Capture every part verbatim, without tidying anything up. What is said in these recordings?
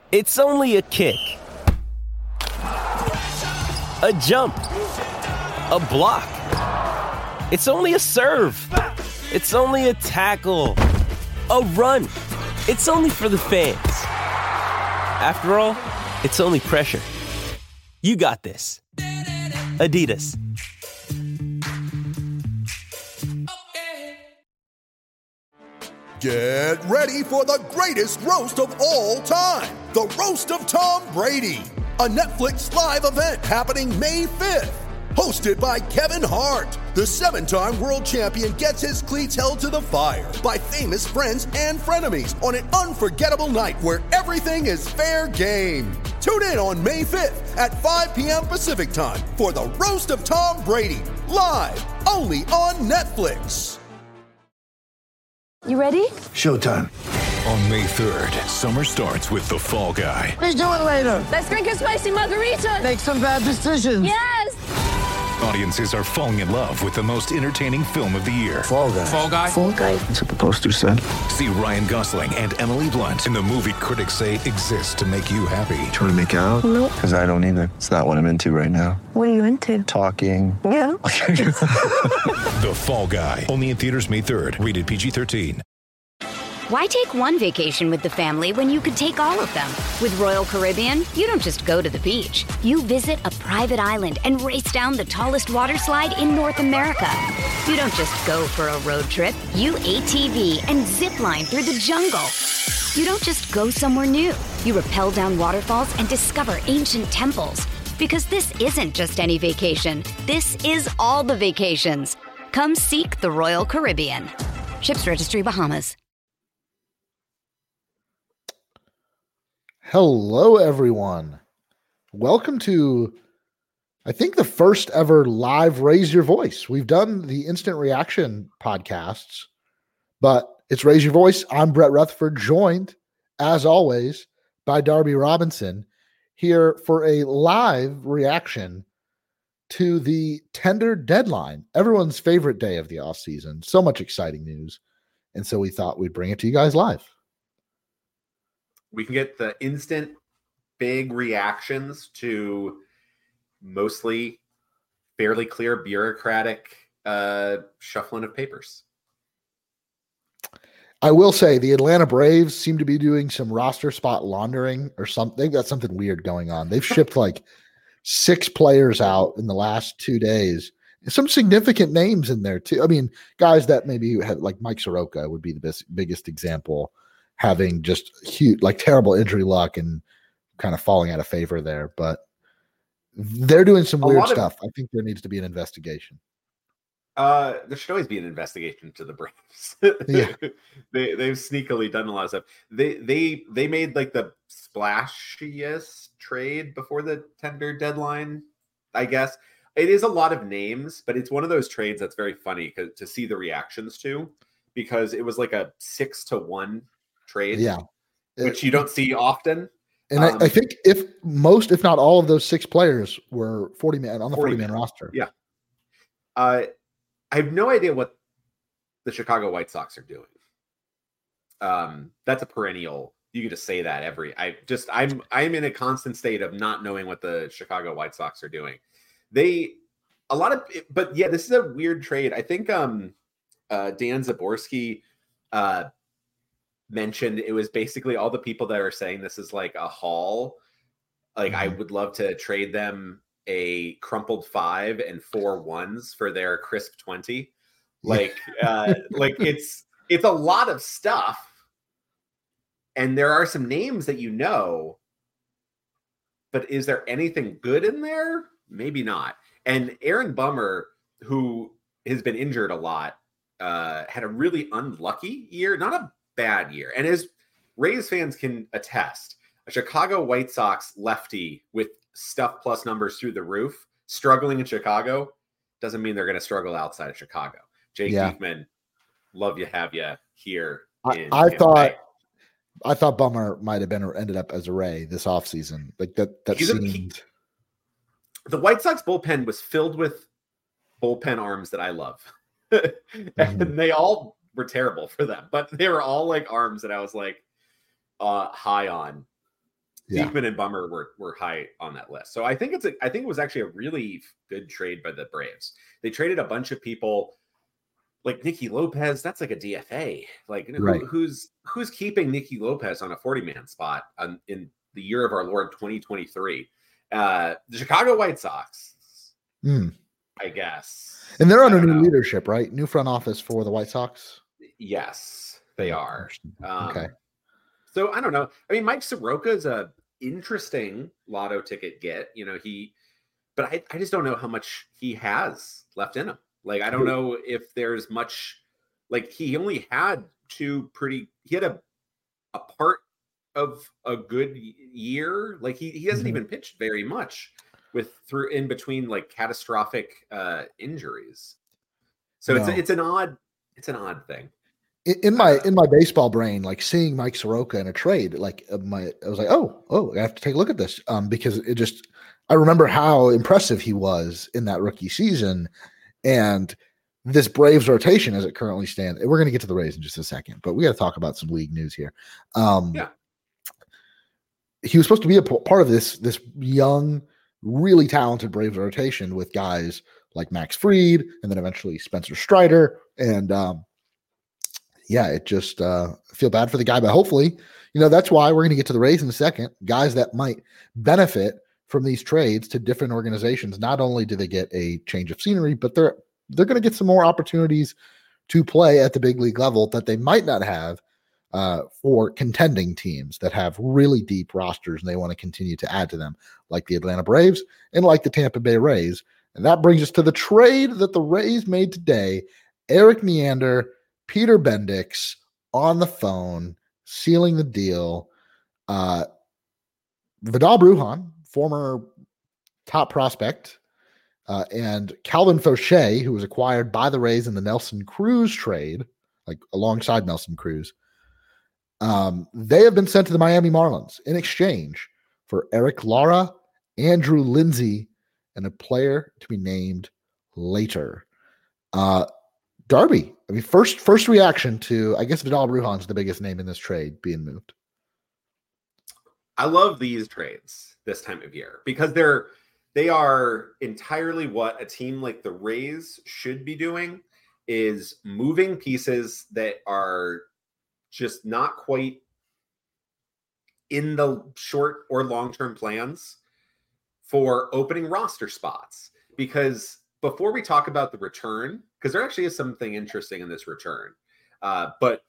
It's only a kick, a jump, a block. It's only a serve. It's only a tackle, a run. It's only for the fans. After all, it's only pressure. You got this. Adidas. Get ready for the greatest roast of all time. The Roast of Tom Brady. A Netflix live event happening May fifth. Hosted by Kevin Hart. The seven-time world champion gets his cleats held to the fire by famous friends and frenemies on an unforgettable night where everything is fair game. Tune in on May fifth at five p.m. Pacific time for the Roast of Tom Brady. Live only on Netflix. You ready? Showtime. On May third, summer starts with The Fall Guy. Let's do it later. Let's drink a spicy margarita. Make some bad decisions. Yes! Audiences are falling in love with the most entertaining film of the year. Fall Guy. Fall Guy? Fall Guy. That's what the poster said. See Ryan Gosling and Emily Blunt in the movie critics say exists to make you happy. Trying to make it out? Nope. Because I don't either. It's not what I'm into right now. What are you into? Talking. Yeah. The Fall Guy. Only in theaters May third. Rated P G thirteen. Why take one vacation with the family when you could take all of them? With Royal Caribbean, you don't just go to the beach. You visit a private island and race down the tallest water slide in North America. You don't just go for a road trip. You A T V and zip line through the jungle. You don't just go somewhere new. You rappel down waterfalls and discover ancient temples. Because this isn't just any vacation. This is all the vacations. Come seek the Royal Caribbean. Ships Registry, Bahamas. Hello, everyone. Welcome to, I think, the first ever live Raise Your Voice. We've done the instant reaction podcasts, but it's Raise Your Voice. I'm Brett Rutherford, joined, as always, by Darby Robinson, here for a live reaction to the tender deadline, everyone's favorite day of the offseason. So much exciting news. And so we thought we'd bring it to you guys live. We can get the instant big reactions to mostly fairly clear bureaucratic uh, shuffling of papers. I will say the Atlanta Braves seem to be doing some roster spot laundering or something. They've got something weird going on. They've shipped like six players out in the last two days. Some significant names in there too. I mean, guys that maybe had like Mike Soroka would be the best, biggest example, having just huge, like terrible injury luck and kind of falling out of favor there. But they're doing some A weird lot of- stuff. I think there needs to be an investigation. Uh, there should always be an investigation to the Braves. Yeah. they they've sneakily done a lot of stuff. They they they made like the splashiest trade before the tender deadline, I guess. It is a lot of names, but it's one of those trades that's very funny to, to see the reactions to, because it was like a six to one trade, Yeah. which you don't see often. And Um, I, I think if most, if not all of those six players were forty man on the forty man roster. Yeah. Uh, I have no idea what the Chicago White Sox are doing. Um, that's a perennial. You can just say that every. I just I'm I'm in a constant state of not knowing what the Chicago White Sox are doing. They a lot of, but yeah, this is a weird trade. I think um, uh, Dan Zaborski uh, mentioned it was basically all the people that are saying this is like a haul. Like mm-hmm. I would love to trade them a crumpled five and four ones for their crisp twenty. Like, uh, like it's, it's a lot of stuff. And there are some names that you know, but is there anything good in there? Maybe not. And Aaron Bummer, who has been injured a lot, uh, had a really unlucky year, not a bad year. And as Rays fans can attest, a Chicago White Sox lefty with stuff plus numbers through the roof, struggling in Chicago, doesn't mean they're going to struggle outside of Chicago. Jake Yeah. Diekman, love you, have you here. I, I thought, I thought Bummer might have been or ended up as a Ray this offseason. Like that, that He's a- seemed. he- the White Sox bullpen was filled with bullpen arms that I love. and Mhm. they all were terrible for them, but they were all like arms that I was like uh, high on. Yeah. Diekman and Bummer were were high on that list. So I think it's a, I think it was actually a really good trade by the Braves. They traded a bunch of people like Nicky Lopez. That's like a D F A. Like right. who, who's who's keeping Nicky Lopez on a forty man spot on, in the year of our Lord twenty twenty-three? Uh, the Chicago White Sox, mm. I guess. And they're under new know. leadership, right? New front office for the White Sox. Yes, they are. Um, okay. So I don't know. I mean, Mike Soroka is a interesting lotto ticket get. You know, he, but I, I just don't know how much he has left in him. Like, I don't know if there's much. Like, he only had two pretty. He had a a part of a good year. Like, he he hasn't mm-hmm. even pitched very much with through in between like catastrophic uh, injuries. So no. it's it's an odd it's an odd thing. In my in my baseball brain, like seeing Mike Soroka in a trade, like my I was like, oh, oh, I have to take a look at this, um, because it just I remember how impressive he was in that rookie season, and this Braves rotation as it currently stands. We're going to get to the Rays in just a second, but we got to talk about some league news here. Um, yeah, he was supposed to be a p- part of this this young, really talented Braves rotation with guys like Max Fried, and then eventually Spencer Strider, and um, yeah, it just uh, feel bad for the guy, but hopefully, you know, that's why we're going to get to the Rays in a second. Guys that might benefit from these trades to different organizations. Not only do they get a change of scenery, but they're they're going to get some more opportunities to play at the big league level that they might not have uh, for contending teams that have really deep rosters and they want to continue to add to them, like the Atlanta Braves and like the Tampa Bay Rays. And that brings us to the trade that the Rays made today. Eric Neander, Peter Bendix on the phone, sealing the deal. Uh, Vidal Brujan, former top prospect, uh, and Calvin Fauché, who was acquired by the Rays in the Nelson Cruz trade, like alongside Nelson Cruz. Um, they have been sent to the Miami Marlins in exchange for Eric Lara, Andrew Lindsay, and a player to be named later. Uh, Darby, I mean, first first reaction to, I guess Vidal Brujan's the biggest name in this trade being moved. I love these trades this time of year because they're they are entirely what a team like the Rays should be doing, is moving pieces that are just not quite in the short or long-term plans for opening roster spots. Because before we talk about the return, because there actually is something interesting in this return, uh, but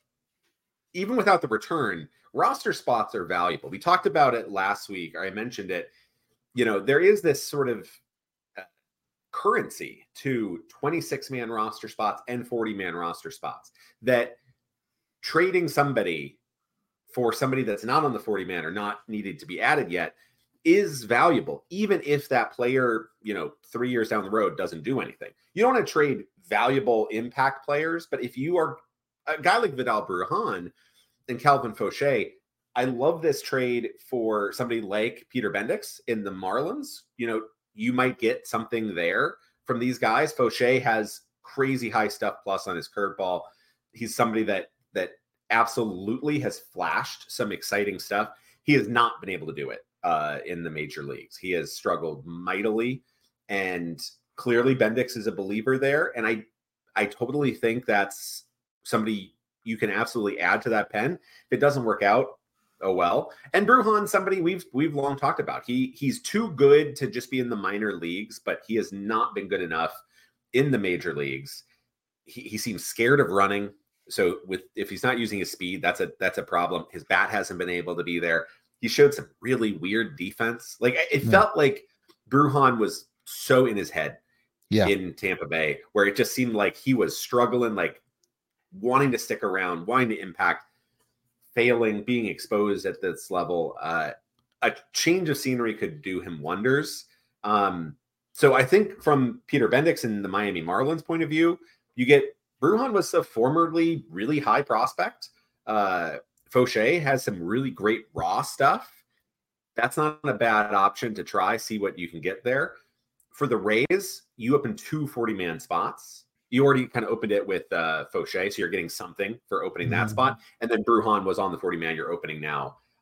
even without the return, roster spots are valuable. We talked about it last week, or I mentioned it. You know, there is this sort of uh, currency to twenty-six man roster spots and forty man roster spots, that trading somebody for somebody that's not on the forty man or not needed to be added yet is valuable, even if that player, you know, three years down the road doesn't do anything. You don't want to trade valuable impact players, but if you are a guy like Vidal Brujan and Calvin Fauché, I love this trade for somebody like Peter Bendix in the Marlins. You know, you might get something there from these guys. Fauché has crazy high stuff plus on his curveball. He's somebody that that absolutely has flashed some exciting stuff. He has not been able to do it uh, in the major leagues. He has struggled mightily, and clearly Bendix is a believer there. And I, I totally think that's somebody you can absolutely add to that pen. If it doesn't work out, oh well. And Brujan, somebody we've we've long talked about. He he's too good to just be in the minor leagues, but he has not been good enough in the major leagues. He, he seems scared of running. So with if he's not using his speed, that's a that's a problem. His bat hasn't been able to be there. He showed some really weird defense. Like it yeah. felt like Brujan was so in his head yeah. in Tampa Bay, where it just seemed like he was struggling, like wanting to stick around, wanting to impact, failing, being exposed at this level. Uh, a change of scenery could do him wonders. Um, so I think from Peter Bendix and the Miami Marlins point of view, you get Brujan was a formerly really high prospect. Uh, Fauché has some really great raw stuff. That's not a bad option to try, see what you can get there. For the Rays, you open two forty man spots. You already kind of opened it with uh, Fauché, so you're getting something for opening that mm-hmm. spot. And then Brujan was on the forty man you're opening now.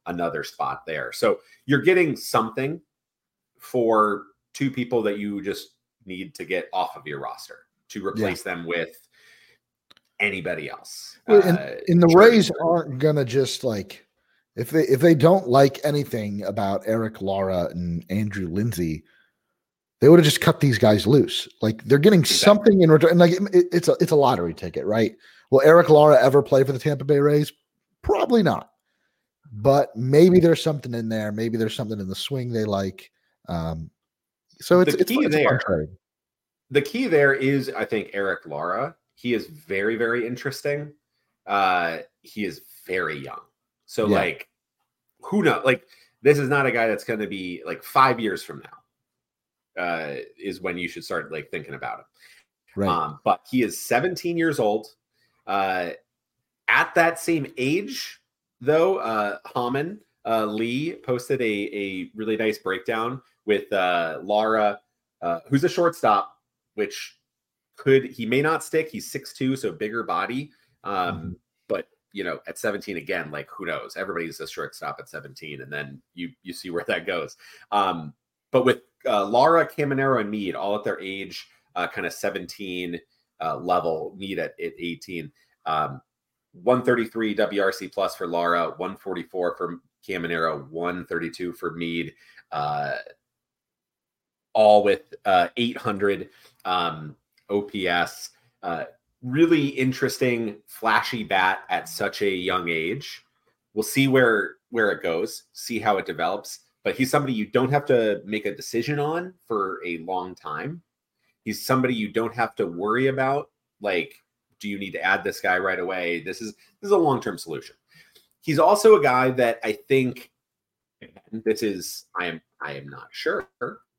another spot there. So you're getting something for two people that you just need to get off of your roster to replace yeah. them with anybody else. Well, and, uh, and the Rays aren't gonna just like if they if they don't like anything about Eric Lara and Andrew Lindsay, they would have just cut these guys loose. Like they're getting exactly. something in return. And like it, it's a it's a lottery ticket, right? Will Eric Lara ever play for the Tampa Bay Rays? Probably not. But maybe there's something in there. Maybe there's something in the swing they like. Um, so it's the it's, key it's there. The key there is, I think, Eric Lara. He is very, very interesting. Uh, he is very young. So, yeah. like, who knows? Like, this is not a guy that's going to be like five years from now. Uh, is when you should start like thinking about him. Right. Um, but he is seventeen years old. Uh, at that same age, though, uh, Haman uh, Lee posted a a really nice breakdown with uh, Lara, uh, who's a shortstop, which could he may not stick. He's six two, so bigger body. Um, mm-hmm. But you know, at seventeen again, like who knows? Everybody's a shortstop at seventeen, and then you you see where that goes. Um, but with uh, Lara, Caminero, and Mead all at their age, uh, kind of seventeen uh, level. Mead at, at eighteen. Um, one thirty-three W R C plus for Lara, one forty-four for Caminero, one thirty-two for Mead. Uh, all with uh, eight hundred um, O P S. Uh, really interesting, flashy bat at such a young age. We'll see where where it goes, see how it develops. But he's somebody you don't have to make a decision on for a long time. He's somebody you don't have to worry about. Like, do you need to add this guy right away? This is this is a long-term solution. He's also a guy that I think, and this is I am I am not sure,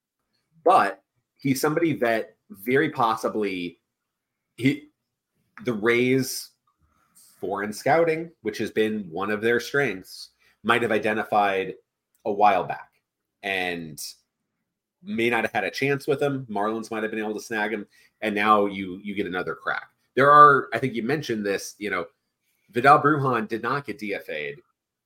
but he's somebody that very possibly he the Rays foreign scouting, which has been one of their strengths, might have identified a while back and may not have had a chance with him. Marlins might have been able to snag him, and now you you get another crack. There are, I think you mentioned this, you know, Vidal Brujan did not get D F A'd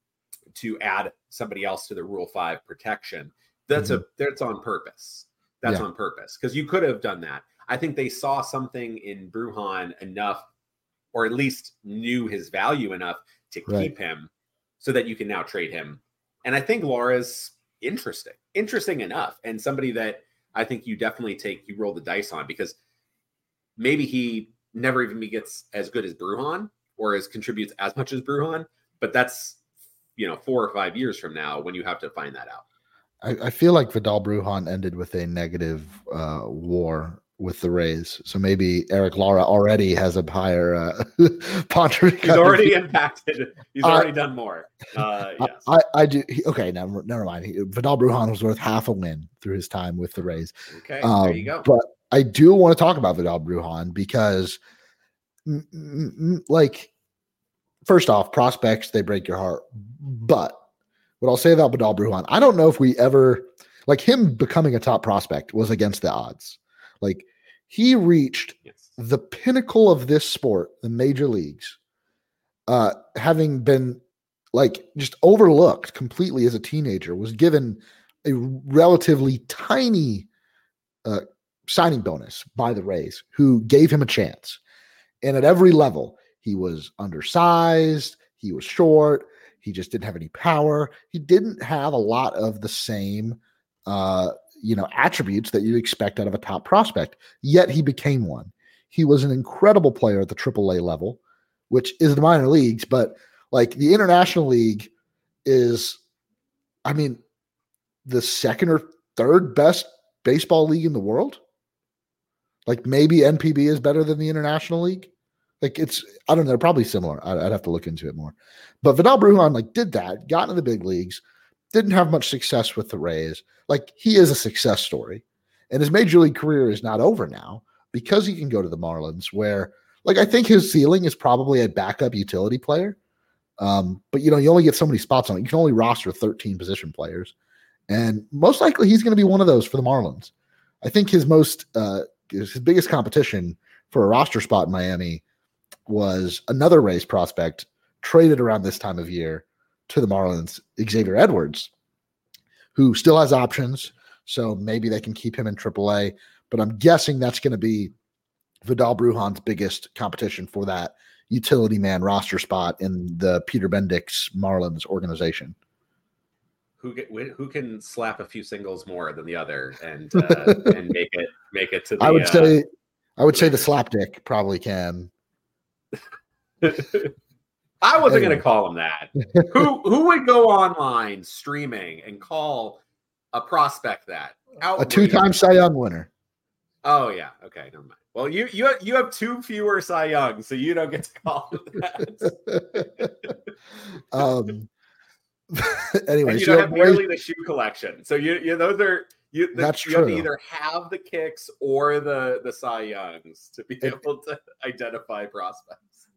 to add somebody else to the Rule five protection. That's mm-hmm. a that's on purpose. That's yeah. on purpose because you could have done that. I think they saw something in Brujan enough, or at least knew his value enough to right. keep him so that you can now trade him. And I think Lara's interesting, interesting enough, and somebody that I think you definitely take, you roll the dice on because maybe he never even gets as good as Brujan or as contributes as much as Brujan, but that's, you know, four or five years from now when you have to find that out. I, I feel like Vidal Brujan ended with a negative uh, war with the Rays. So maybe Eric Lara already has a higher uh, Ponte. He's already impacted. He's already uh, done more. Uh, yes. I, I do. He, okay, never, never mind. He, Vidal Brujan was worth half a win through his time with the Rays. Okay, um, there you go. But I do want to talk about Vidal Brujan because, m- m- like, first off, prospects, they break your heart. But what I'll say about Vidal Brujan, I don't know if we ever, like him becoming a top prospect was against the odds. Like, he reached yes. the pinnacle of this sport, the major leagues, uh, having been like just overlooked completely as a teenager, was given a relatively tiny uh, signing bonus by the Rays, who gave him a chance. And at every level, he was undersized, he was short, he just didn't have any power. He didn't have a lot of the same uh, you know, attributes that you expect out of a top prospect, yet he became one. He was an incredible player at the triple A level, which is the minor leagues, but like the International League is, I mean, the second or third best baseball league in the world. Like maybe N P B is better than the International League. Like it's, I don't know, they're probably similar. I'd, I'd have to look into it more. But Vidal Brujan like did that, got into the big leagues, didn't have much success with the Rays. Like he is a success story, and his major league career is not over now because he can go to the Marlins where like, I think his ceiling is probably a backup utility player. Um, but you know, you only get so many spots on it. You can only roster thirteen position players, and most likely he's going to be one of those for the Marlins. I think his most, uh, his biggest competition for a roster spot in Miami was another Rays prospect traded around this time of year to the Marlins, Xavier Edwards, who still has options. So maybe they can keep him in triple A. But I'm guessing that's going to be Vidal Brujan's biggest competition for that utility man roster spot in the Peter Bendix Marlins organization. Who get, who can slap a few singles more than the other and uh, and make it make it to the I would uh, say I would say the slapdick probably can. I wasn't Anyway. going to call him that. who who would go online streaming and call a prospect that? A Outrageous. two-time Cy Young winner. Oh yeah, okay, never mind. Well, you you have, you have two fewer Cy Young, so you don't get to call him that. um anyway, And you so don't have Rays- nearly the shoe collection, so you you those are you. The, That's you have to true. either have the kicks or the the Cy Youngs to be It- able to identify prospects.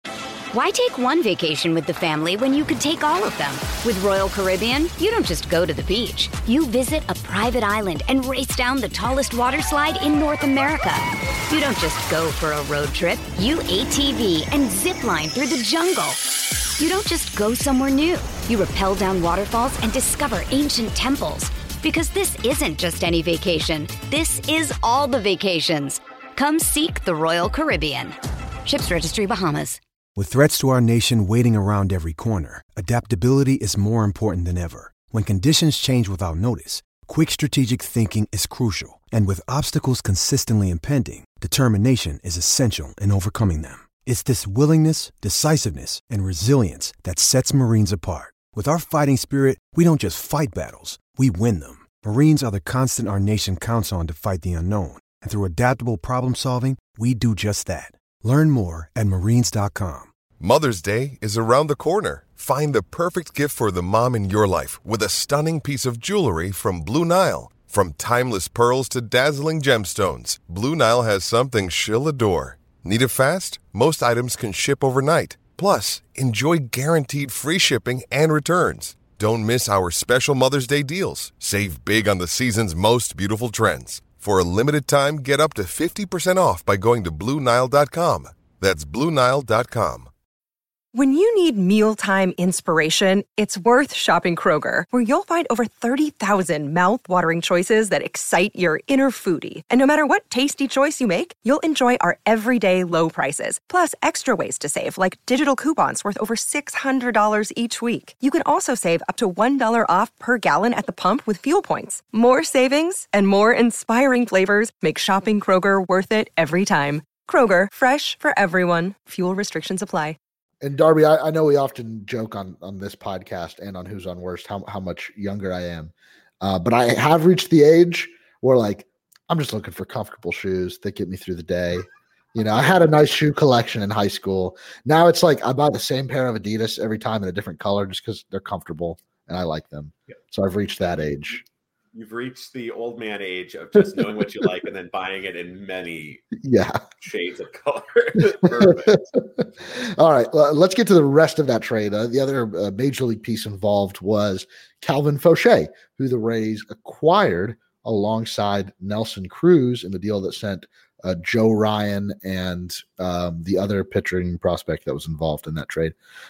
Why take one vacation with the family when you could take all of them? With Royal Caribbean, you don't just go to the beach. You visit a private island and race down the tallest water slide in North America. You don't just go for a road trip. You A T V and zip line through the jungle. You don't just go somewhere new. You rappel down waterfalls and discover ancient temples. Because this isn't just any vacation. This is all the vacations. Come seek the Royal Caribbean. Ships Registry, Bahamas. With threats to our nation waiting around every corner, adaptability is more important than ever. When conditions change without notice, quick strategic thinking is crucial. And with obstacles consistently impending, determination is essential in overcoming them. It's this willingness, decisiveness, and resilience that sets Marines apart. With our fighting spirit, we don't just fight battles, we win them. Marines are the constant our nation counts on to fight the unknown. And through adaptable problem solving, we do just that. Learn more at marines dot com. Mother's Day is around the corner. Find the perfect gift for the mom in your life with a stunning piece of jewelry from Blue Nile. From timeless pearls to dazzling gemstones, Blue Nile has something she'll adore. Need it fast? Most items can ship overnight. Plus, enjoy guaranteed free shipping and returns. Don't miss our special Mother's Day deals. Save big on the season's most beautiful trends. For a limited time, get up to fifty percent off by going to blue nile dot com. That's blue nile dot com. When you need mealtime inspiration, it's worth shopping Kroger, where you'll find over thirty thousand mouth-watering choices that excite your inner foodie. And no matter what tasty choice you make, you'll enjoy our everyday low prices, plus extra ways to save, like digital coupons worth over six hundred dollars each week. You can also save up to one dollar off per gallon at the pump with fuel points. More savings and more inspiring flavors make shopping Kroger worth it every time. Kroger, fresh for everyone. Fuel restrictions apply. And Darby, I, I know we often joke on, on this podcast and on Who's on Worst how, how much younger I am. Uh, but I have reached the age where, like, I'm just looking for comfortable shoes that get me through the day. You know, I had a nice shoe collection in high school. Now it's like I buy the same pair of Adidas every time in a different color just because they're comfortable and I like them. Yeah. So I've reached that age. You've reached the old man age of just knowing what you like and then buying it in many Yeah. shades of color. Perfect. All right, well, let's get to the rest of that trade. Uh, the other uh, major league piece involved was Calvin Fauché, who the Rays acquired alongside Nelson Cruz in the deal that sent uh, Joe Ryan and um, the other pitching prospect that was involved in that trade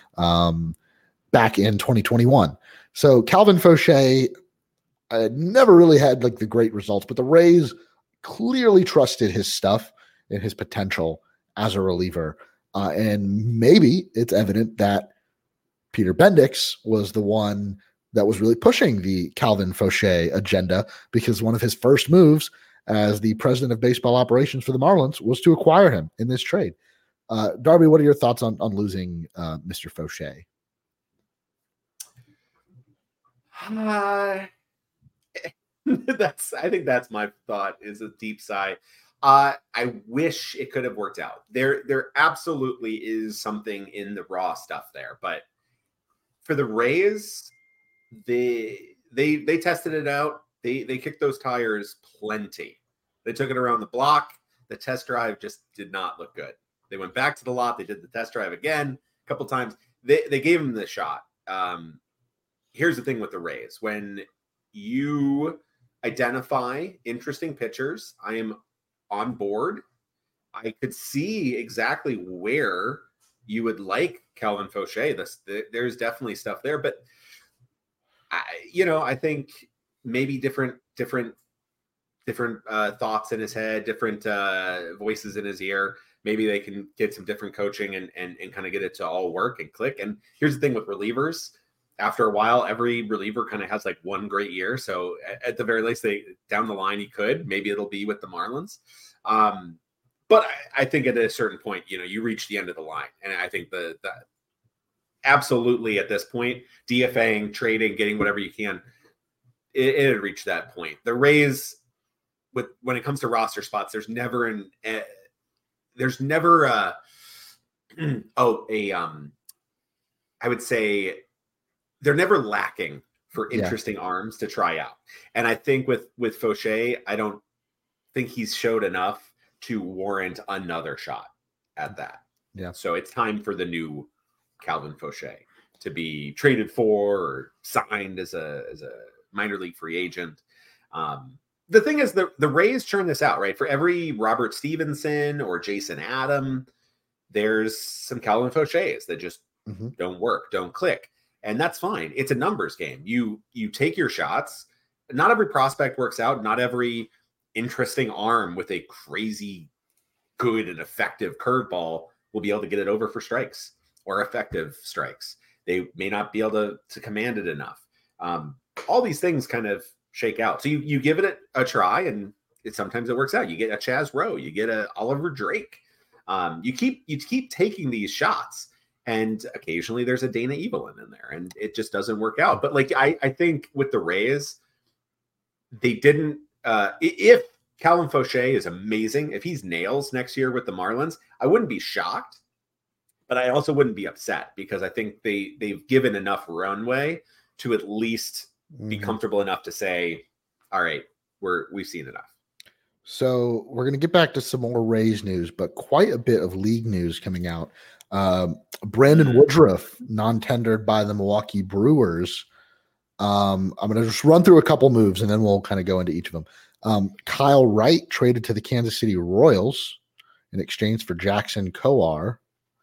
um, back in twenty twenty-one. So Calvin Fauché uh, never really had like the great results, but the Rays clearly trusted his stuff and his potential as a reliever. Uh, and maybe it's evident that Peter Bendix was the one that was really pushing the Calvin Fauché agenda, because one of his first moves as the president of baseball operations for the Marlins was to acquire him in this trade. Uh, Darby, what are your thoughts on, on losing uh, Mister Fauché? Uh, that's I think that's my thought, is a deep sigh. Uh, I wish it could have worked out. There, there absolutely is something in the raw stuff there, but for the Rays, they they they tested it out. They they kicked those tires plenty. They took it around the block. The test drive just did not look good. They went back to the lot. They did the test drive again a couple times. They they gave him the shot. Um, here's the thing with the Rays: when you identify interesting pitchers, I am on board. I could see exactly where you would like Calvin Fauché. This, the, there's definitely stuff there, but I, you know, I think maybe different, different, different uh, thoughts in his head, different uh, voices in his ear. Maybe they can get some different coaching and, and, and kind of get it to all work and click. And here's the thing with relievers. After a while, every reliever kind of has like one great year. So at, at the very least, they down the line, he could. Maybe it'll be with the Marlins. Um, but I, I think at a certain point, you know, you reach the end of the line. And I think the, the absolutely at this point, DFAing, trading, getting whatever you can, it, it had reached that point. The Rays, with when it comes to roster spots, there's never an uh, there's never a, oh a um I would say they're never lacking for interesting yeah. arms to try out. And I think with with Fauché, I don't think he's showed enough to warrant another shot at that. Yeah. So it's time for the new Calvin Fauché to be traded for or signed as a as a minor league free agent. Um, the thing is, the, the Rays churn this out, right? For every Robert Stevenson or Jason Adam, there's some Calvin Fauchés that just mm-hmm. don't work, don't click. And that's fine. It's a numbers game. You you take your shots. Not every prospect works out. Not every interesting arm with a crazy good and effective curveball will be able to get it over for strikes or effective strikes. They may not be able to, to command it enough. Um, all these things kind of shake out. So you you give it a, a try, and it sometimes it works out. You get a Chaz Rowe, you get a Oliver Drake. Um, you keep you keep taking these shots. And occasionally there's a Dana Evelyn in there, and it just doesn't work out. But like, I, I think with the Rays, they didn't, uh, if Calvin Fauché is amazing, if he's nails next year with the Marlins, I wouldn't be shocked, but I also wouldn't be upset because I think they, they've given enough runway to at least be mm-hmm. comfortable enough to say, all right, we're, we've seen enough. So we're going to get back to some more Rays news, but quite a bit of league news coming out. Um, Brandon Woodruff non-tendered by the Milwaukee Brewers. Um, I'm going to just run through a couple moves and then we'll kind of go into each of them. Um, Kyle Wright traded to the Kansas City Royals in exchange for Jackson Kowar.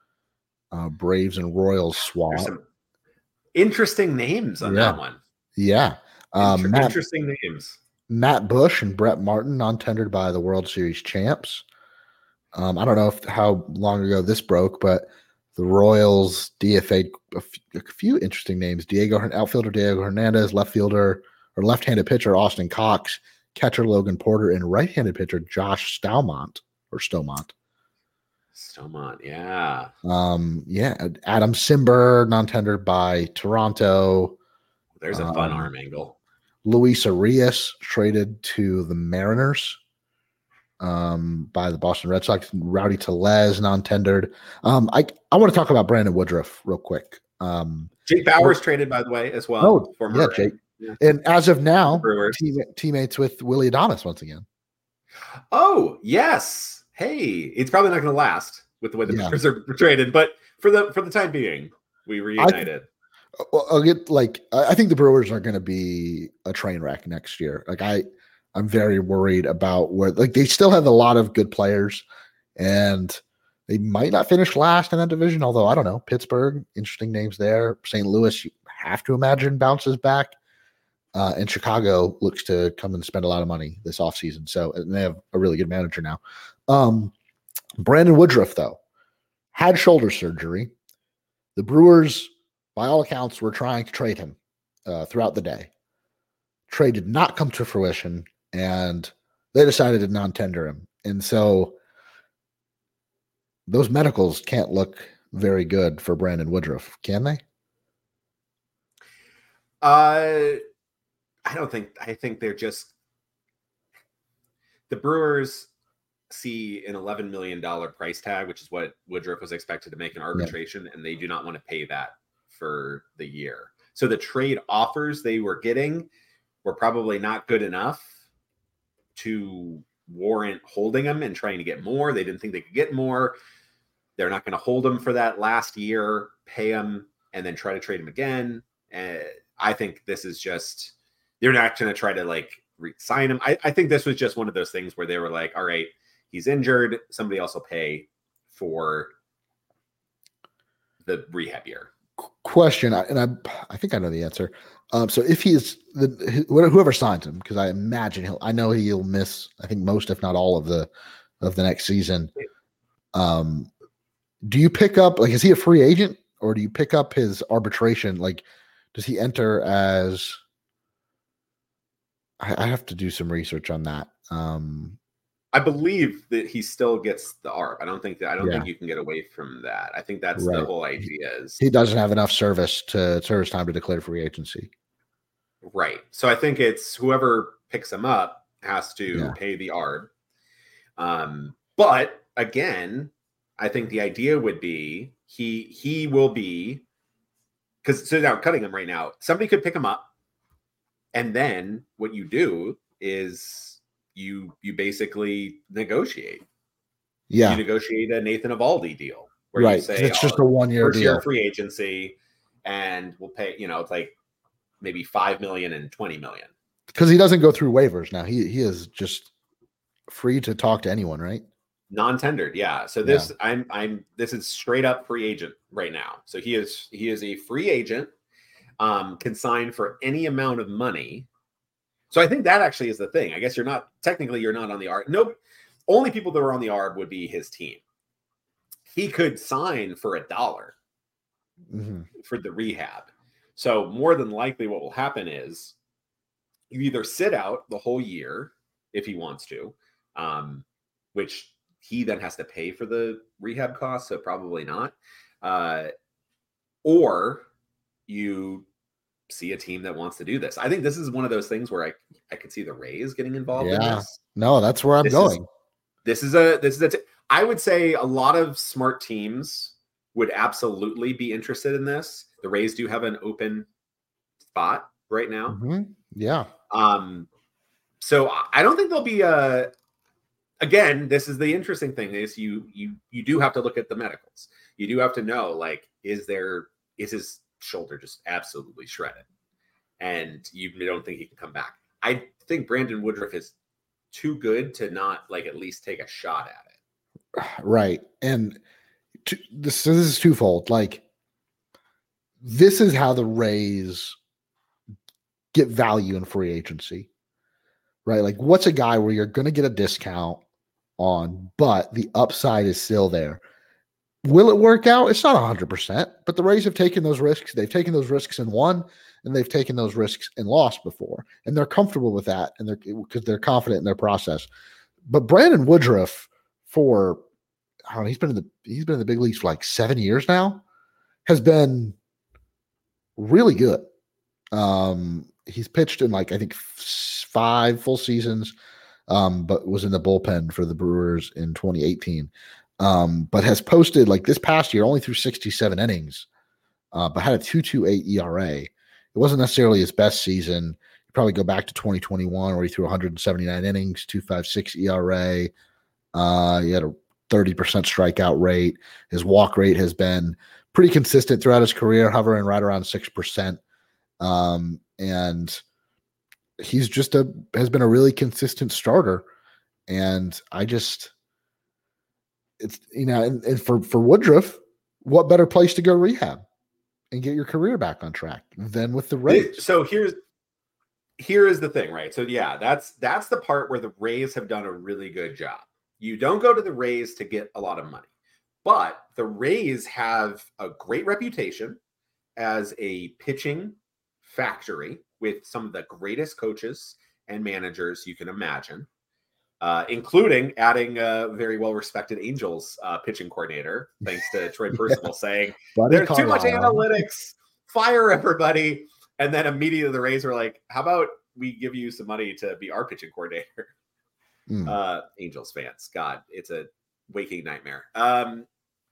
Uh, Braves and Royals swap. There's some interesting names on yeah. that one. Yeah. Um, Inter- Matt, interesting names. Matt Bush and Brett Martin non-tendered by the World Series champs. Um, I don't know if, how long ago this broke, but the Royals D F A'd a, f- a few interesting names. Diego outfielder Diego Hernandez, left fielder or left-handed pitcher Austin Cox, catcher Logan Porter, and right-handed pitcher Josh Staumont or Staumont. Staumont, yeah. Um, yeah, Adam Simber non-tendered by Toronto. There's a fun um, arm angle. Luis Arias traded to the Mariners. Um, by the Boston Red Sox. Rowdy Tellez non-tendered. Um, I I want to talk about Brandon Woodruff real quick. Um, Jake Bauers traded, by the way, as well. Oh, former, yeah, Jake. Yeah. And as of now, team, team, teammates with Willie Adonis once again. Oh, yes. Hey, it's probably not going to last with the way the yeah. Brewers are traded, but for the for the time being, we reunited. I, I'll get like I think the Brewers are going to be a train wreck next year. Like I. I'm very worried about where, like, they still have a lot of good players, and they might not finish last in that division. Although I don't know, Pittsburgh, interesting names there. Saint Louis, you have to imagine bounces back, uh, and Chicago looks to come and spend a lot of money this offseason. So and they have a really good manager now. Um, Brandon Woodruff, though, had shoulder surgery. The Brewers, by all accounts, were trying to trade him uh, throughout the day. Trade did not come to fruition. And they decided to non-tender him. And so those medicals can't look very good for Brandon Woodruff, can they? Uh, I don't think, I think they're just, the Brewers see an eleven million dollars price tag, which is what Woodruff was expected to make in arbitration, yeah. and they do not want to pay that for the year. So the trade offers they were getting were probably not good enough to warrant holding him and trying to get more. They didn't think they could get more. They're not going to hold him for that last year, pay him, and then try to trade him again. And I think this is just, they're not going to try to like re-sign him. I, I think this was just one of those things where they were like, all right, he's injured. Somebody else will pay for the rehab year. Question, and I, I think I know the answer. Um, so if he is the whoever signs him, because I imagine he'll, I know he'll miss, I think most, if not all, of the of the next season. Um, do you pick up, like, is he a free agent, or do you pick up his arbitration? Like, does he enter as? I, I have to do some research on that. Um, I believe that he still gets the A R B. I don't think that I don't Yeah. think you can get away from that. I think that's Right. the whole idea. Is he doesn't have enough service to service time to declare free agency. right. So I think it's whoever picks him up has to Yeah. pay the A R B. Um, but again, I think the idea would be he he will be because so now cutting him right now, somebody could pick him up, and then what you do is you you basically negotiate. Yeah. You negotiate a Nathan Eovaldi deal where Right. you say It's just oh, a one-year first year deal. free agency, and we'll pay, you know, it's like maybe five million and twenty million. Because he doesn't go through waivers now. He he is just free to talk to anyone, right? Non-tendered, yeah. So this I'm I'm this is straight up free agent right now. So he is he is a free agent, um, can sign for any amount of money. So I think that actually is the thing. I guess you're not technically you're not on the A R B. Nope. Only people that are on the A R B would be his team. He could sign for a dollar Mm-hmm. for the rehab. So more than likely what will happen is you either sit out the whole year if he wants to, um, which he then has to pay for the rehab costs, so probably not. Uh, or you see a team that wants to do this. I think this is one of those things where I, I could see the Rays getting involved in Yeah. this. No, that's where I'm This going. Is, this is a this is a t- I would say a lot of smart teams would absolutely be interested in this. The Rays do have an open spot right now. Mhm. Yeah. Um, so I don't think there'll be a. Again, this is the interesting thing is you you you do have to look at the medicals. You do have to know, like, is there is his shoulder just absolutely shredded, and you don't think he can come back. I think Brandon Woodruff is too good to not like at least take a shot at it. Right. And to, this, so this is twofold. Like, this is how the Rays get value in free agency, right? Like, what's a guy where you're going to get a discount on, but the upside is still there? Will it work out? It's not one hundred percent, but the Rays have taken those risks. They've taken those risks and won, and they've taken those risks and lost before, and they're comfortable with that, and they're because they're confident in their process. But Brandon Woodruff, for I don't know, he's been in the he's been in the big leagues for like seven years now, has been really good. Um, he's pitched in like I think f- five full seasons, um, but was in the bullpen for the Brewers in twenty eighteen. Um, but has posted like this past year only through sixty-seven innings, uh, but had a two point two eight E R A. It wasn't necessarily his best season. You probably go back to twenty twenty-one where he threw one hundred seventy-nine innings, two point five six E R A. Uh, he had a thirty percent strikeout rate. His walk rate has been pretty consistent throughout his career, hovering right around six percent. Um, and he's just a has been a really consistent starter. And I just it's you know, and, and for for Woodruff, what better place to go rehab and get your career back on track than with the Rays? So here's here is the thing, right? So yeah, that's that's the part where the Rays have done a really good job. You don't go to the Rays to get a lot of money, but the Rays have a great reputation as a pitching factory with some of the greatest coaches and managers you can imagine, uh, including adding a very well-respected Angels uh, pitching coordinator, thanks to Troy Percival yeah. saying, Buddy there's too much Carlisle. analytics, fire everybody. And then immediately the Rays were like, how about we give you some money to be our pitching coordinator? Mm. Uh, Angels fans, God, it's a waking nightmare. Um,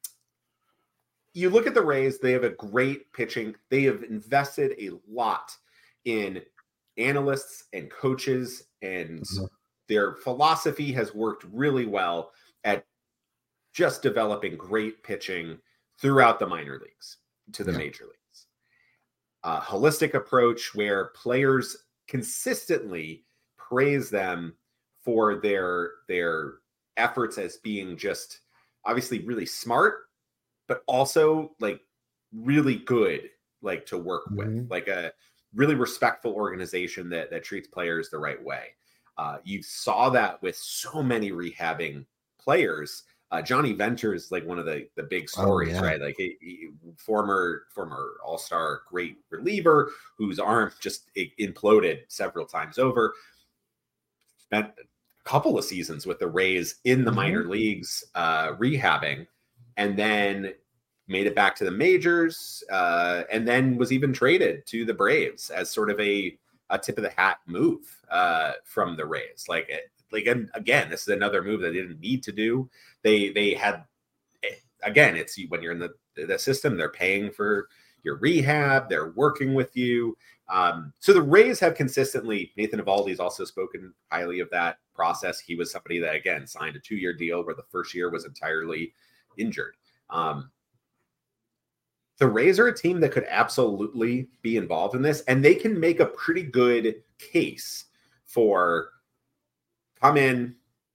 you look at the Rays, they have a great pitching. They have invested a lot in analysts and coaches, and mm-hmm. their philosophy has worked really well at just developing great pitching throughout the minor leagues to the yeah. major leagues. A holistic approach where players consistently praise them for their their efforts as being just obviously really smart, but also like really good, like to work with, mm-hmm. like a really respectful organization that that treats players the right way. Uh, you saw that with so many rehabbing players. Uh, Johnny Venter is like one of the, the big stories, oh, yeah. right? Like he, he, former former all-star great reliever whose arm just imploded several times over. Spent a couple of seasons with the Rays in the mm-hmm. minor leagues uh, rehabbing, and then made it back to the majors, uh, and then was even traded to the Braves as sort of a, a tip of the hat move uh, from the Rays. Like it, Like, again, this is another move that they didn't need to do. They they had, again, it's when you're in the, the system, they're paying for your rehab, they're working with you. Um, so the Rays have consistently, Nathan Eovaldi's also spoken highly of that process. He was somebody that, again, signed a two-year deal where the first year was entirely injured. Um, the Rays are a team that could absolutely be involved in this, and they can make a pretty good case for come in,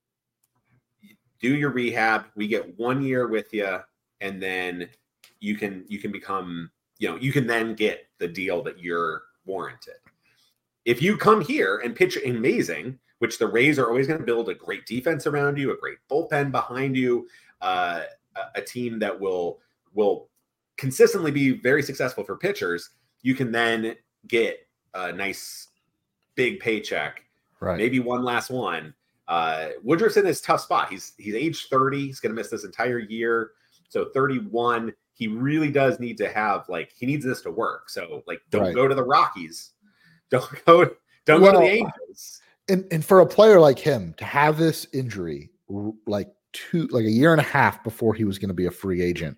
do your rehab. We get one year with you, and then you can you can become, you know, you can then get the deal that you're warranted. If you come here and pitch amazing, which the Rays are always going to build a great defense around you, a great bullpen behind you, uh, a, a team that will will consistently be very successful for pitchers, you can then get a nice big paycheck. Right. Maybe one last one. Uh, Woodruff's in this tough spot. He's he's age thirty. He's going to miss this entire year. So thirty-one. He really does need to have, like, he needs this to work. So, like, don't right. go to the Rockies. Don't go. Don't well, go to the Angels. And and for a player like him to have this injury, like two, like a year and a half before he was going to be a free agent,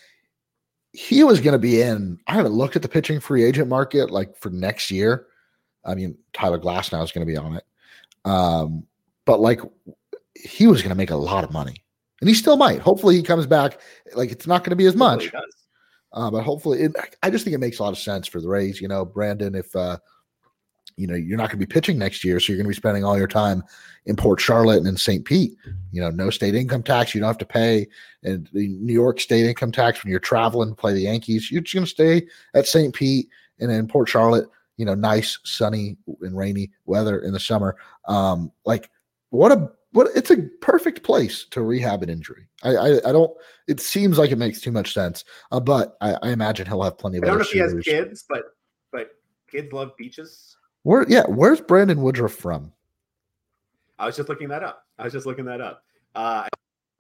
he was going to be in. I haven't looked at the pitching free agent market like for next year. I mean, Tyler Glasnow is going to be on it. Um, but like he was going to make a lot of money, and he still might. Hopefully he comes back. Like it's not going to be as much, uh, but hopefully it, I just think it makes a lot of sense for the Rays. You know, Brandon, if, uh, you know, you're not going to be pitching next year, so you're going to be spending all your time in Port Charlotte and in Saint Pete. You know, no state income tax. You don't have to pay and the New York state income tax when you're traveling to play the Yankees. You're just going to stay at Saint Pete and in Port Charlotte. You know, nice, sunny and rainy weather in the summer. Um, like what a what it's a perfect place to rehab an injury. I I, I don't. It seems like it makes too much sense, uh, but I, I imagine he'll have plenty of. I don't other know if he has suitors. kids, but but kids love beaches. Where yeah, where's Brandon Woodruff from? I was just looking that up. I was just looking that up. Uh,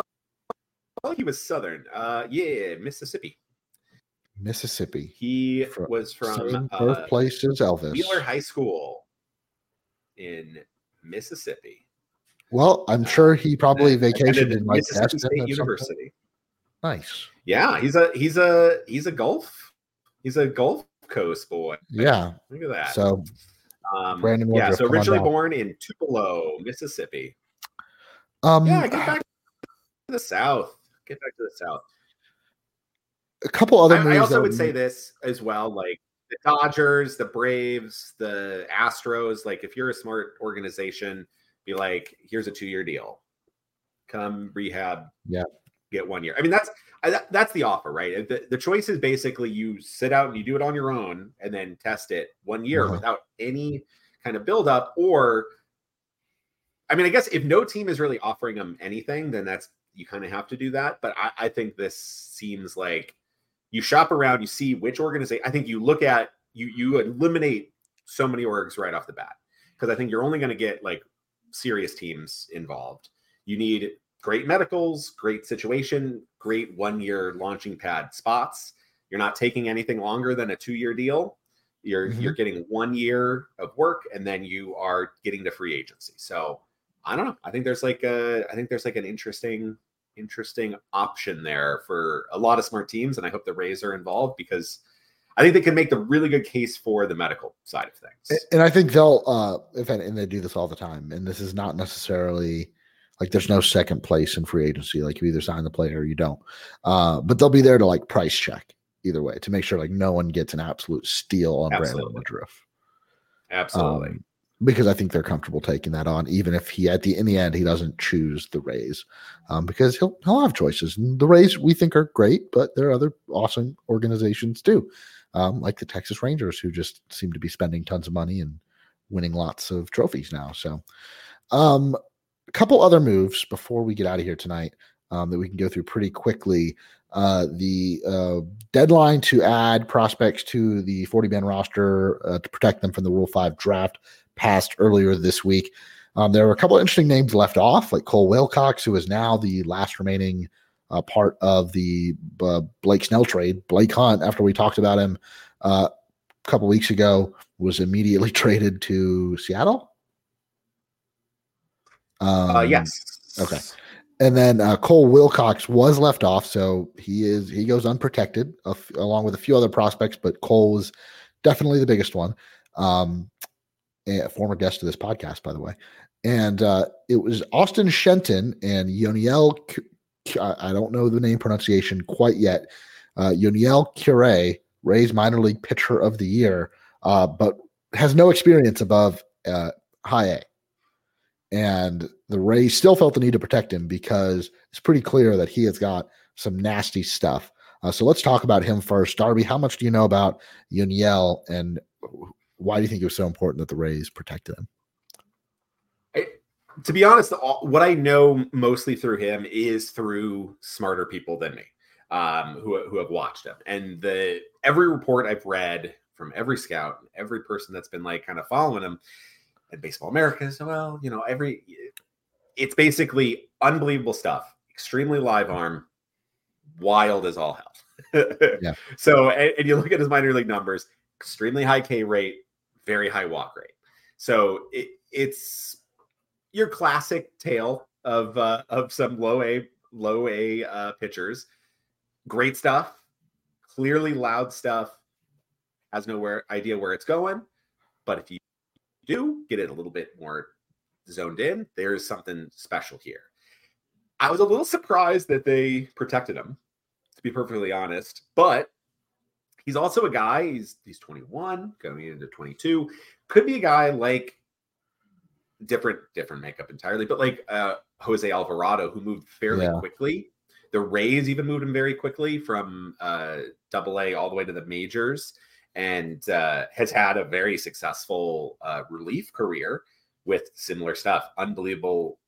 oh, he was Southern. Uh, yeah, Mississippi. Mississippi. He from, was from uh, birthplace is Elvis. Wheeler High School in Mississippi. Well, I'm sure he probably uh, vacationed in like Mississippi State University. Nice. Yeah, he's a he's a he's a Gulf he's a Gulf Coast boy. Yeah, look at that. So, um, Brandon yeah, Woodruff, so originally born in Tupelo, Mississippi. Um, yeah, get back to the South. Get back to the South. A couple other moves. I, I also would say this as well, like the Dodgers, the Braves, the Astros. Like, if you're a smart organization, be like, here's a two-year deal. Come rehab. Yeah. Get one year. I mean, that's that, that's the offer, right? The, the choice is basically you sit out and you do it on your own and then test it one year uh-huh. without any kind of buildup. Or, I mean, I guess if no team is really offering them anything, then that's you kind of have to do that. But I, I think this seems like you shop around, you see which organization. I think you look at you you eliminate so many orgs right off the bat because I think you're only going to get like serious teams involved. You need great medicals, great situation, great one-year launching pad spots. You're not taking anything longer than a two-year deal. You're mm-hmm. you're getting one year of work, and then you are getting to free agency. So I don't know. I think there's like a I think there's like an interesting. interesting option there for a lot of smart teams. And I hope the Rays are involved because I think they can make the really good case for the medical side of things. And I think they'll, uh, if and they do this all the time. And this is not necessarily like there's no second place in free agency. Like you either sign the player or you don't. Uh, but they'll be there to like price check either way to make sure like no one gets an absolute steal on Absolutely. Brandon Woodruff. Absolutely. Um, because I think they're comfortable taking that on, even if he at the in the end he doesn't choose the Rays, um, because he'll he'll have choices. And the Rays we think are great, but there are other awesome organizations too. um, like the Texas Rangers, who just seem to be spending tons of money and winning lots of trophies now. So um, a couple other moves before we get out of here tonight um, that we can go through pretty quickly. Uh, the uh, deadline to add prospects to the forty-man roster uh, to protect them from the Rule five draft passed earlier this week. Um, there were a couple of interesting names left off, like Cole Wilcox, who is now the last remaining uh, part of the uh, Blake Snell trade. Blake Hunt, after we talked about him uh, a couple weeks ago, was immediately traded to Seattle. Um, uh, yes. Okay. And then uh, Cole Wilcox was left off, so he is he goes unprotected uh, along with a few other prospects, but Cole was definitely the biggest one. Um, a former guest of this podcast, by the way. And uh, it was Austin Shenton and Yoniel, I don't know the name pronunciation quite yet, uh, Yoniel Cure, Rays minor league pitcher of the year, uh, but has no experience above uh, high A. And the Rays still felt the need to protect him because it's pretty clear that he has got some nasty stuff. Uh, so let's talk about him first. Darby, how much do you know about Yoniel, and why do you think it was so important that the Rays protected him? I, to be honest, all, what I know mostly through him is through smarter people than me um, who, who have watched him. And the every report I've read from every scout, every person that's been like kind of following him, and Baseball America, so well, you know, every it's basically unbelievable stuff. Extremely live arm, wild as all hell. Yeah. So, and, and you look at his minor league numbers, extremely high K rate, very high walk rate. So it, it's your classic tale of uh, of some low A low A uh, pitchers. Great stuff, clearly loud stuff. Has no where, idea where it's going, but if you do get it a little bit more zoned in, there's something special here. I was a little surprised that they protected him, to be perfectly honest, but he's also a guy, he's he's twenty-one, going into twenty-two, could be a guy like different different makeup entirely, but like uh, Jose Alvarado, who moved fairly Yeah. quickly. The Rays even moved him very quickly from uh, double A all the way to the majors, and uh, has had a very successful uh, relief career with similar stuff. Unbelievable,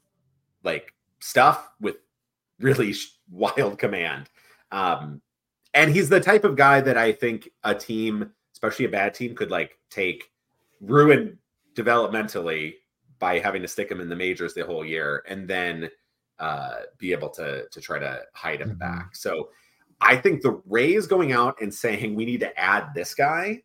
like stuff with really sh- wild command. Um, and he's the type of guy that I think a team, especially a bad team, could like take, ruin developmentally by having to stick him in the majors the whole year, and then uh, be able to to try to hide him Mm-hmm. back. So I think the Rays going out and saying we need to add this guy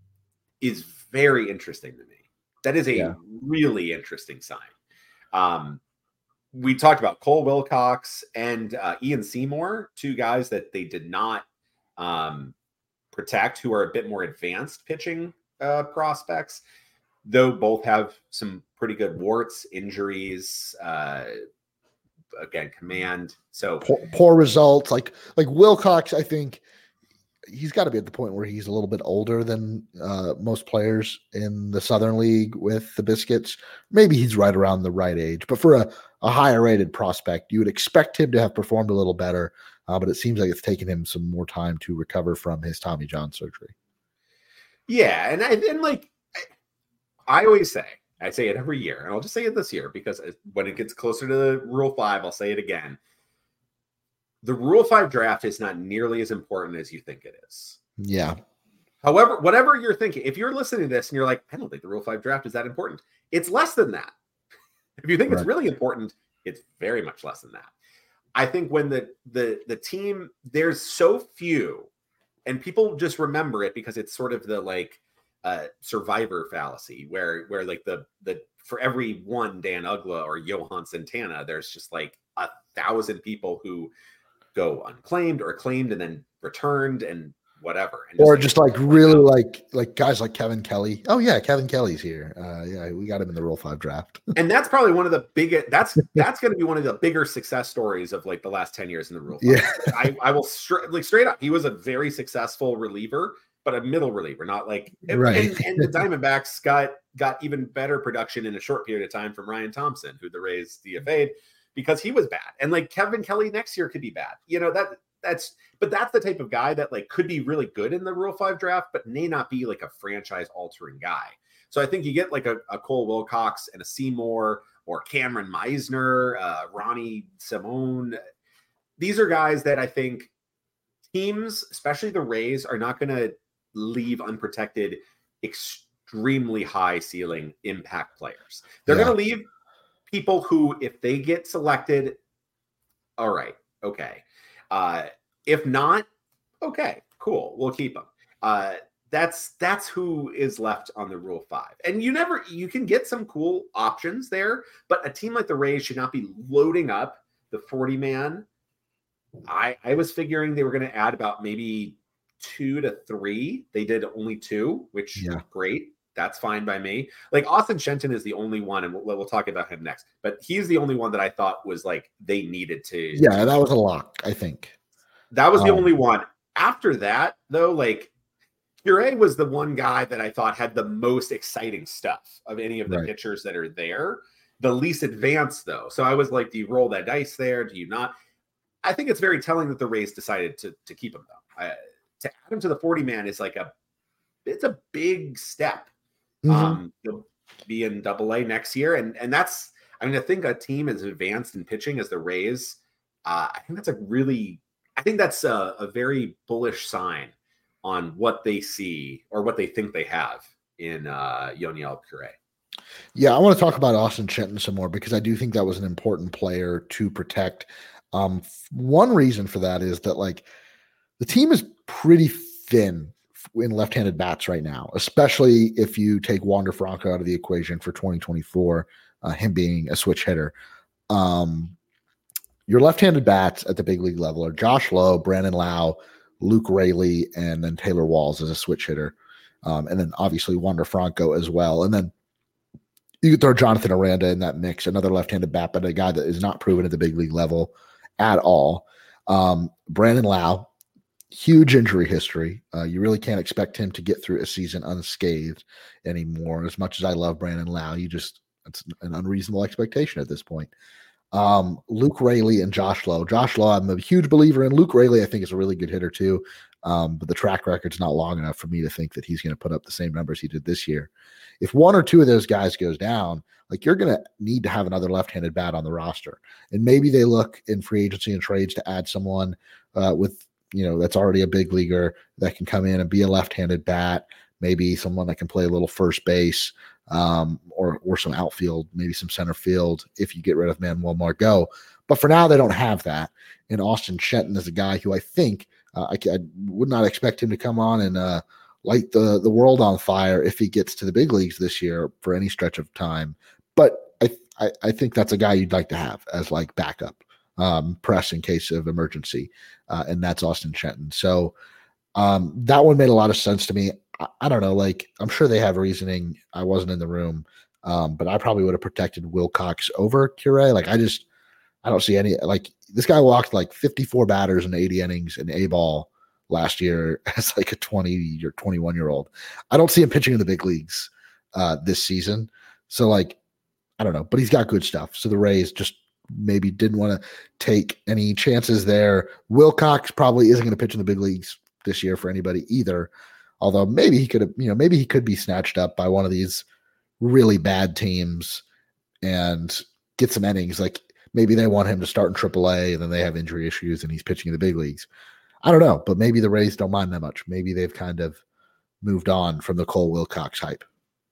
is very interesting to me. That is a Yeah. really interesting sign. Um, we talked about Cole Wilcox and uh, Ian Seymour, two guys that they did not um, protect, who are a bit more advanced pitching uh, prospects, though both have some pretty good warts, injuries, uh, again, command. So Poor, poor results. Like like Wilcox, I think he's got to be at the point where he's a little bit older than uh, most players in the Southern League with the Biscuits. Maybe he's right around the right age, but for a, a higher rated prospect, you would expect him to have performed a little better. Uh, but it seems like it's taken him some more time to recover from his Tommy John surgery. yeah, and I and like I, I always say, I say it every year, and I'll just say it this year because when it gets closer to the Rule Five, I'll say it again. The Rule Five draft is not nearly as important as you think it is. Yeah. However, whatever you're thinking, if you're listening to this and you're like, I don't think the Rule Five draft is that important, it's less than that. If you think Right. it's really important, it's very much less than that. I think when the the the team, there's so few, and people just remember it because it's sort of the like uh, survivor fallacy, where where like the the for every one Dan Uggla or Johan Santana, there's just like a thousand people who go unclaimed or claimed and then returned and whatever. And Or like, just like really like like guys like Kevin Kelly. Oh yeah, Kevin Kelly's here. Uh, yeah, we got him in the Rule Five draft. and that's probably one of the biggest, that's that's going to be one of the bigger success stories of like the last ten years in the Rule Five. Yeah. I, I will stri- like straight up, he was a very successful reliever, but a middle reliever, not like Right. and, and the Diamondbacks got got even better production in a short period of time from Ryan Thompson, who the Rays D F A'd because he was bad. And like Kevin Kelly next year could be bad. You know, that that's but that's the type of guy that like could be really good in the Rule five draft, but may not be like a franchise altering guy. So I think you get like a, a Cole Wilcox and a Seymour or Cameron Meisner, uh, Ronnie Simone. These are guys that I think teams, especially the Rays, are not going to leave unprotected extremely high ceiling impact players. They're yeah. going to leave people who, if they get selected, all right, okay. Uh, if not, okay, cool, we'll keep them. Uh, that's that's who is left on the Rule five. And you never, you can get some cool options there, but a team like the Rays should not be loading up the forty man. I, I was figuring they were going to add about maybe two to three. They did only two, which yeah. is great. That's fine by me. Like Austin Shenton is the only one, and we'll, we'll talk about him next, but he's the only one that I thought was like they needed to. Yeah, that was a lock, I think. That was the um, only one. After that, though, like Curé was the one guy that I thought had the most exciting stuff of any of the right. pitchers that are there. The least advanced, though. So I was like, do you roll that dice there? Do you not? I think it's very telling that the Rays decided to to keep him, though. I, to add him to the forty man is like a, it's a big step. Mm-hmm. Um, he'll be in Double A next year, and and that's, I mean, I think a team as advanced in pitching as the Rays, uh, I think that's a really, I think that's a, a very bullish sign on what they see or what they think they have in uh, Yoniel Curé. Yeah, I want to talk about Austin Shenton some more because I do think that was an important player to protect. Um, one reason for that is that like the team is pretty thin in left-handed bats right now, especially if you take Wander Franco out of the equation for twenty twenty-four, uh, him being a switch hitter. Um, your left-handed bats at the big league level are Josh Lowe, Brandon Lau, Luke Raley, and then Taylor Walls as a switch hitter. Um, and then obviously Wander Franco as well. And then you could throw Jonathan Aranda in that mix, another left-handed bat, but a guy that is not proven at the big league level at all. Um, Brandon Lau, huge injury history. Uh, you really can't expect him to get through a season unscathed anymore. As much as I love Brandon Lau, you just, it's an unreasonable expectation at this point. Um, Luke Raley and Josh Lowe. Josh Lowe, I'm a huge believer in. Luke Raley, I think, is a really good hitter too. Um, but the track record's not long enough for me to think that he's going to put up the same numbers he did this year. If one or two of those guys goes down, like you're going to need to have another left-handed bat on the roster. And maybe they look in free agency and trades to add someone uh, with, you know, that's already a big leaguer that can come in and be a left-handed bat, maybe someone that can play a little first base um, or or some outfield, maybe some center field if you get rid of Manuel Margot. But for now, they don't have that. And Austin Shenton is a guy who I think uh, I, I would not expect him to come on and uh, light the, the world on fire if he gets to the big leagues this year for any stretch of time. But I I, I think that's a guy you'd like to have as like backup. Um, press in case of emergency, uh, and that's Austin Shenton. So um, that one made a lot of sense to me. I, I don't know, like I'm sure they have reasoning. I wasn't in the room, um, but I probably would have protected Wilcox over Curé. Like I just, I don't see any. Like this guy walked like fifty-four batters in eighty innings in A ball last year as like a twenty or twenty-one year old. I don't see him pitching in the big leagues uh, this season. So like, I don't know, but he's got good stuff. So the Rays just maybe didn't want to take any chances there. Wilcox probably isn't going to pitch in the big leagues this year for anybody either. Although maybe he could have, you know, maybe he could be snatched up by one of these really bad teams and get some innings. Like maybe they want him to start in triple A and then they have injury issues and he's pitching in the big leagues. I don't know, but maybe the Rays don't mind that much. Maybe they've kind of moved on from the Cole Wilcox hype.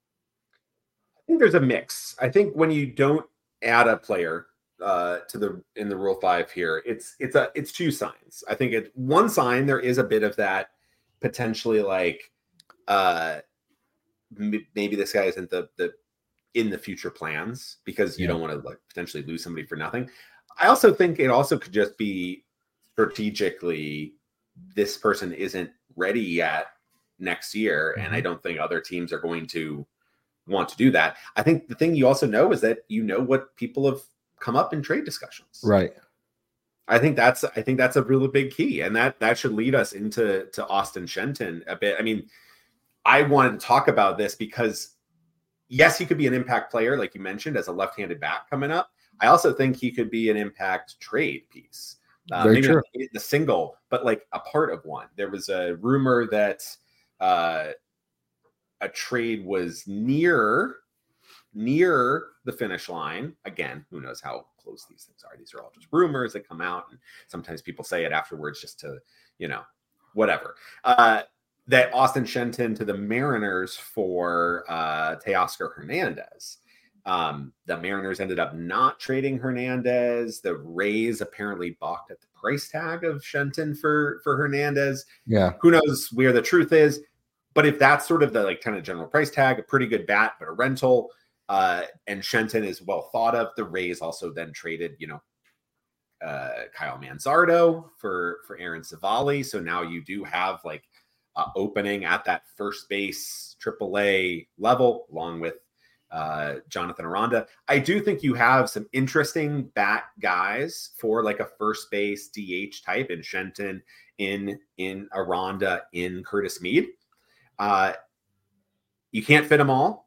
I think there's a mix. I think when you don't add a player uh to the in the Rule five here, it's it's a it's two signs. I think it one sign there is a bit of that potentially like uh m- maybe this guy isn't the the in the future plans because you yeah. don't want to like potentially lose somebody for nothing. I also think it also could just be strategically this person isn't ready yet next year, mm-hmm. and I don't think other teams are going to want to do that. I think the thing you also know is that you know what people have come up in trade discussions. Right. I think that's I think that's a really big key. And that that should lead us into to Austin Shenton a bit. I mean, I wanted to talk about this because yes, he could be an impact player, like you mentioned, as a left-handed bat coming up. I also think he could be an impact trade piece. Uh, Very maybe true. not the single, but like a part of one. There was a rumor that uh, a trade was near near the finish line. Again, who knows how close these things are. These are all just rumors that come out, and sometimes people say it afterwards just to, you know, whatever. Uh, that Austin Shenton to the Mariners for uh, Teoscar Hernandez. Um, the Mariners ended up not trading Hernandez. The Rays apparently balked at the price tag of Shenton for, for Hernandez. Yeah. Who knows where the truth is, but if that's sort of the like kind of general price tag, a pretty good bat, but a rental, uh, and Shenton is well thought of. The Rays also then traded, you know, uh, Kyle Manzardo for, for Aaron Savali. So now you do have like uh, opening at that first base triple A level, along with uh Jonathan Aranda. I do think you have some interesting bat guys for like a first base D H type in Shenton, in in Aranda, in Curtis Mead. Uh you can't fit them all.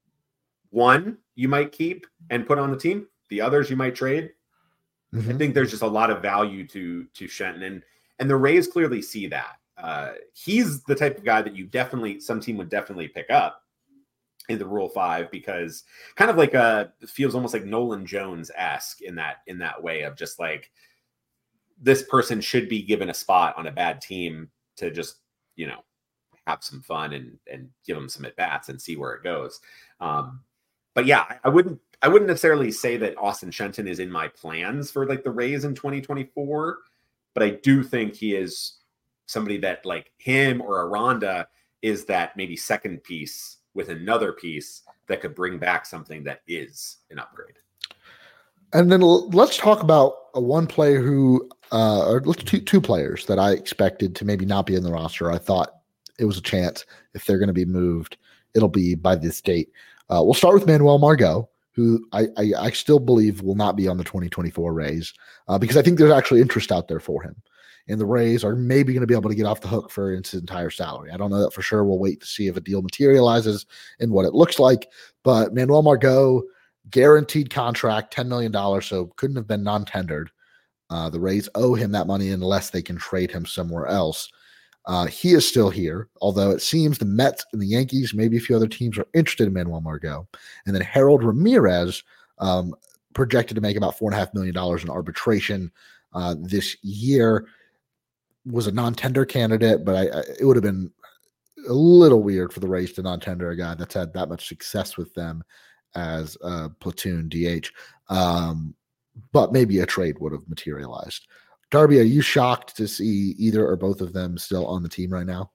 One you might keep and put on the team. The others you might trade. Mm-hmm. I think there's just a lot of value to to Shenton, and and the Rays clearly see that. Uh he's the type of guy that you definitely some team would definitely pick up in the Rule Five, because kind of like a feels almost like Nolan Jones-esque in that in that way of just like, this person should be given a spot on a bad team to just, you know, have some fun and and give them some at bats and see where it goes. Um, but yeah, I wouldn't I wouldn't necessarily say that Austin Shenton is in my plans for like the Rays in twenty twenty-four, but I do think he is somebody that like him or Aranda is that maybe second piece with another piece that could bring back something that is an upgrade. And then l- let's talk about a one player who, uh, or let's two, two players that I expected to maybe not be in the roster. I thought it was a chance if they're going to be moved, it'll be by this date. Uh, we'll start with Manuel Margot, who I, I, I still believe will not be on the twenty twenty-four Rays, uh, because I think there's actually interest out there for him. And the Rays are maybe going to be able to get off the hook for his entire salary. I don't know that for sure. We'll wait to see if a deal materializes and what it looks like. But Manuel Margot, guaranteed contract, ten million dollars, so couldn't have been non-tendered. Uh, the Rays owe him that money unless they can trade him somewhere else. Uh, he is still here, although it seems the Mets and the Yankees, maybe a few other teams, are interested in Manuel Margot. And then Harold Ramirez, um, projected to make about four point five million dollars in arbitration uh, this year. Was a non-tender candidate, but I, I, it would have been a little weird for the Rays to non-tender a guy that's had that much success with them as a platoon D H. Um, but maybe a trade would have materialized. Darby, are you shocked to see either or both of them still on the team right now?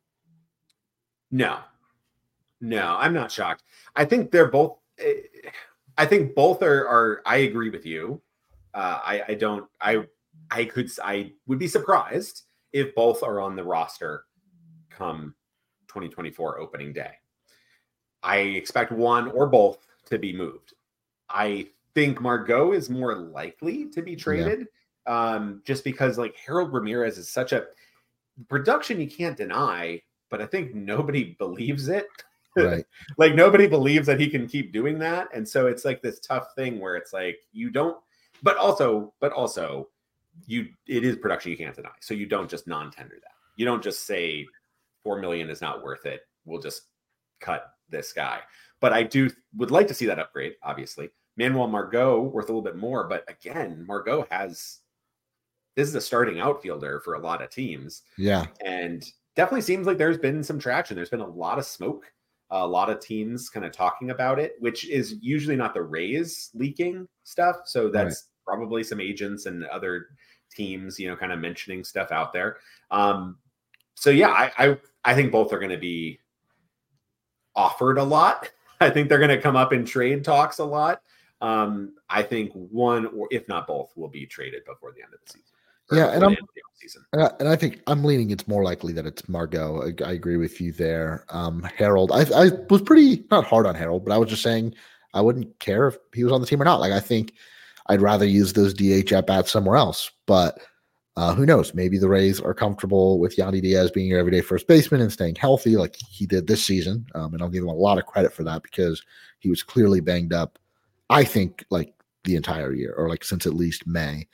No, no, I'm not shocked. I think they're both, I think both are, are I agree with you. Uh, I, I don't, I, I could, I would be surprised if both are on the roster come twenty twenty-four opening day. I expect one or both to be moved. I think Margot is more likely to be traded, yeah. um, just because like Harold Ramirez is such a production you can't deny, but I think nobody believes it. Right. Like nobody believes that he can keep doing that. And so it's like this tough thing where it's like, you don't, but also, but also, you it is production you can't deny. So you don't just non-tender that. You don't just say four million is not worth it. We'll just cut this guy. But I do would like to see that upgrade, obviously. Manuel Margot worth a little bit more, but again, Margot has this is a starting outfielder for a lot of teams. Yeah. And definitely seems like there's been some traction. There's been a lot of smoke, a lot of teams kind of talking about it, which is usually not the Rays leaking stuff. So that's right. Probably some agents and other teams, you know, kind of mentioning stuff out there. Um, so yeah, I, I, I think both are going to be offered a lot. I think they're going to come up in trade talks a lot. Um, I think one or if not both will be traded before the end of the season. Yeah. And I'm, and I, and I think I'm leaning, it's more likely that it's Margot. I, I agree with you there. Um, Harold, I, I was pretty, not hard on Harold, but I was just saying, I wouldn't care if he was on the team or not. Like, I think I'd rather use those D H at bats somewhere else, but uh, who knows? Maybe the Rays are comfortable with Yandy Diaz being your everyday first baseman and staying healthy like he did this season. Um, and I'll give him a lot of credit for that because he was clearly banged up, I think, like the entire year or like since at least May.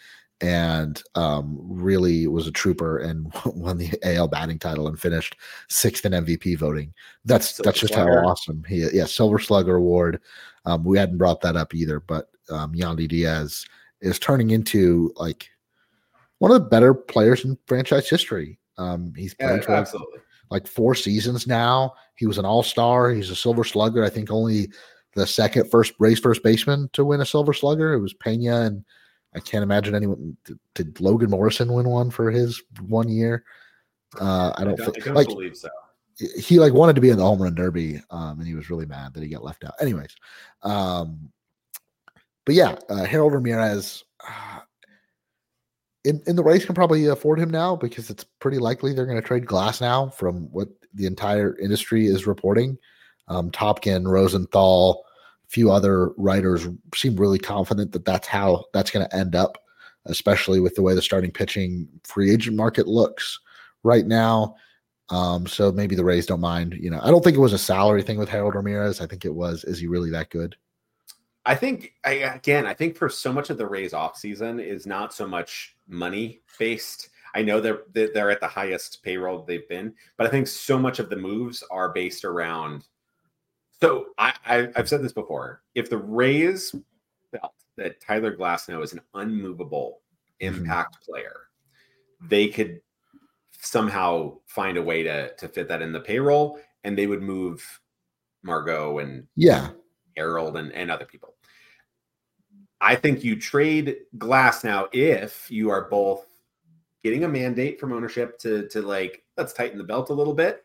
and um, really was a trooper and won the A L batting title and finished sixth in M V P voting. That's Silver that's just Slugger. How awesome he is. Yeah, Silver Slugger award. Um, we hadn't brought that up either, but um, Yandy Diaz is turning into like one of the better players in franchise history. Um, he's played yeah, for absolutely. Like, like four seasons now. He was an all-star. He's a Silver Slugger. I think only the second first race first baseman to win a Silver Slugger. It was Pena, and I can't imagine anyone. Did Logan Morrison win one for his one year? Uh, I don't, I don't, think, I don't like, believe so. He like wanted to be in the home run derby, um, and he was really mad that he got left out. Anyways, um, but yeah, uh, Harold Ramirez. Uh, In, in the race can probably afford him now because it's pretty likely they're going to trade Glass now from what the entire industry is reporting. Um, Topkin, Rosenthal, a few other writers seem really confident that that's how that's going to end up, especially with the way the starting pitching free agent market looks right now. Um, so maybe the Rays don't mind. You know, I don't think it was a salary thing with Harold Ramirez. I think it was, is he really that good? I think, I, again, I think for so much of the Rays offseason is not so much money based. I know they're they're at the highest payroll they've been, but I think so much of the moves are based around. So I, I I've said this before. If the Rays felt that Tyler Glasnow is an unmovable impact mm-hmm. player, they could somehow find a way to to fit that in the payroll, and they would move Margot and yeah. Harold and, and other people. I think you trade Glasnow if you are both getting a mandate from ownership to, to like, let's tighten the belt a little bit.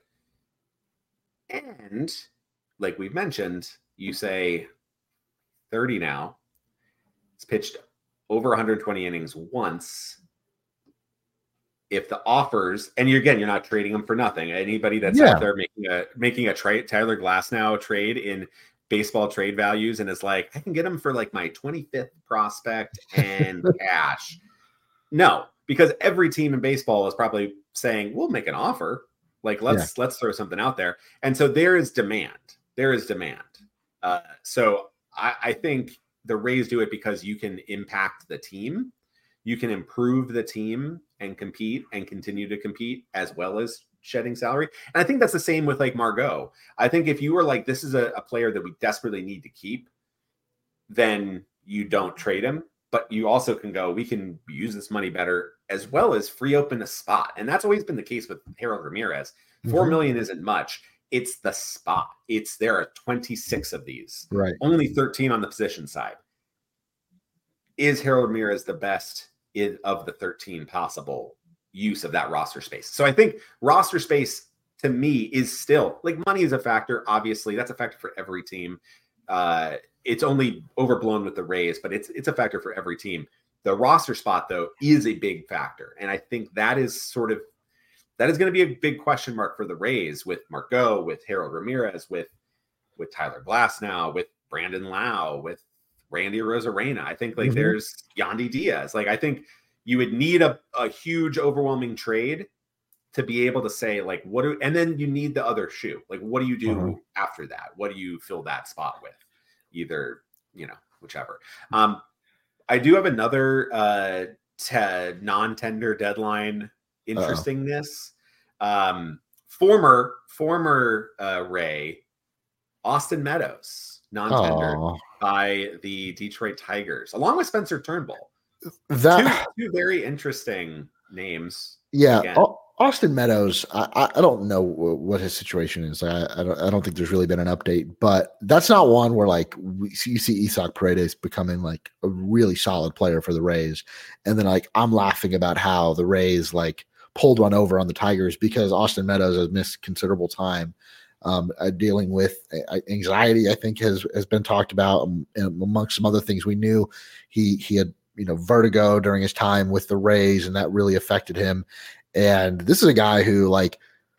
And like we've mentioned, you say thirty now. It's pitched over one hundred twenty innings once. If the offers, and you're again, you're not trading them for nothing. Anybody that's yeah. out there making a making a trade, Tyler Glasnow trade in baseball trade values, and is like, I can get him for like my twenty-fifth prospect and cash. No, because every team in baseball is probably saying, we'll make an offer. Like, let's yeah. let's throw something out there. And so there is demand. There is demand. Uh, so I, I think the Rays do it because you can impact the team. You can improve the team and compete and continue to compete as well as shedding salary. And I think that's the same with like Margot. I think if you were like, this is a, a player that we desperately need to keep, then you don't trade him. But you also can go, we can use this money better as well as free open a spot. And that's always been the case with Harold Ramirez. Four mm-hmm. million isn't much. It's the spot. It's there are twenty-six of these. Right. Only thirteen on the position side. Is Harold Ramirez the best of the thirteen possible use of that roster space? So I think roster space to me is still like money is a factor. Obviously, that's a factor for every team. Uh, it's only overblown with the Rays, but it's it's a factor for every team. The roster spot, though, is a big factor. And I think that is sort of that is going to be a big question mark for the Rays with Margot, with Harold Ramirez, with with Tyler Glasnow, with Brandon Lau, with Randy Arozarena. I think like mm-hmm. there's Yandy Diaz. Like I think you would need a, a huge, overwhelming trade to be able to say like, what do, and then you need the other shoe. Like, what do you do uh-huh. after that? What do you fill that spot with? Either, you know, whichever. Um, I do have another uh, te- non-tender deadline interestingness. Uh-oh. Um, former, former uh, Ray, Austin Meadows, non-tendered Aww. by the Detroit Tigers, along with Spencer Turnbull. That two, two very interesting names. Yeah, again. Austin Meadows. I, I don't know what his situation is. I, I don't. I don't think there's really been an update. But that's not one where like we, you see Isaac Paredes becoming like a really solid player for the Rays, and then like I'm laughing about how the Rays like pulled one over on the Tigers because Austin Meadows has missed considerable time. Um, uh, dealing with uh, anxiety, I think has has been talked about um, amongst some other things. We knew he he had you know vertigo during his time with the Rays, and that really affected him. And this is a guy who, like,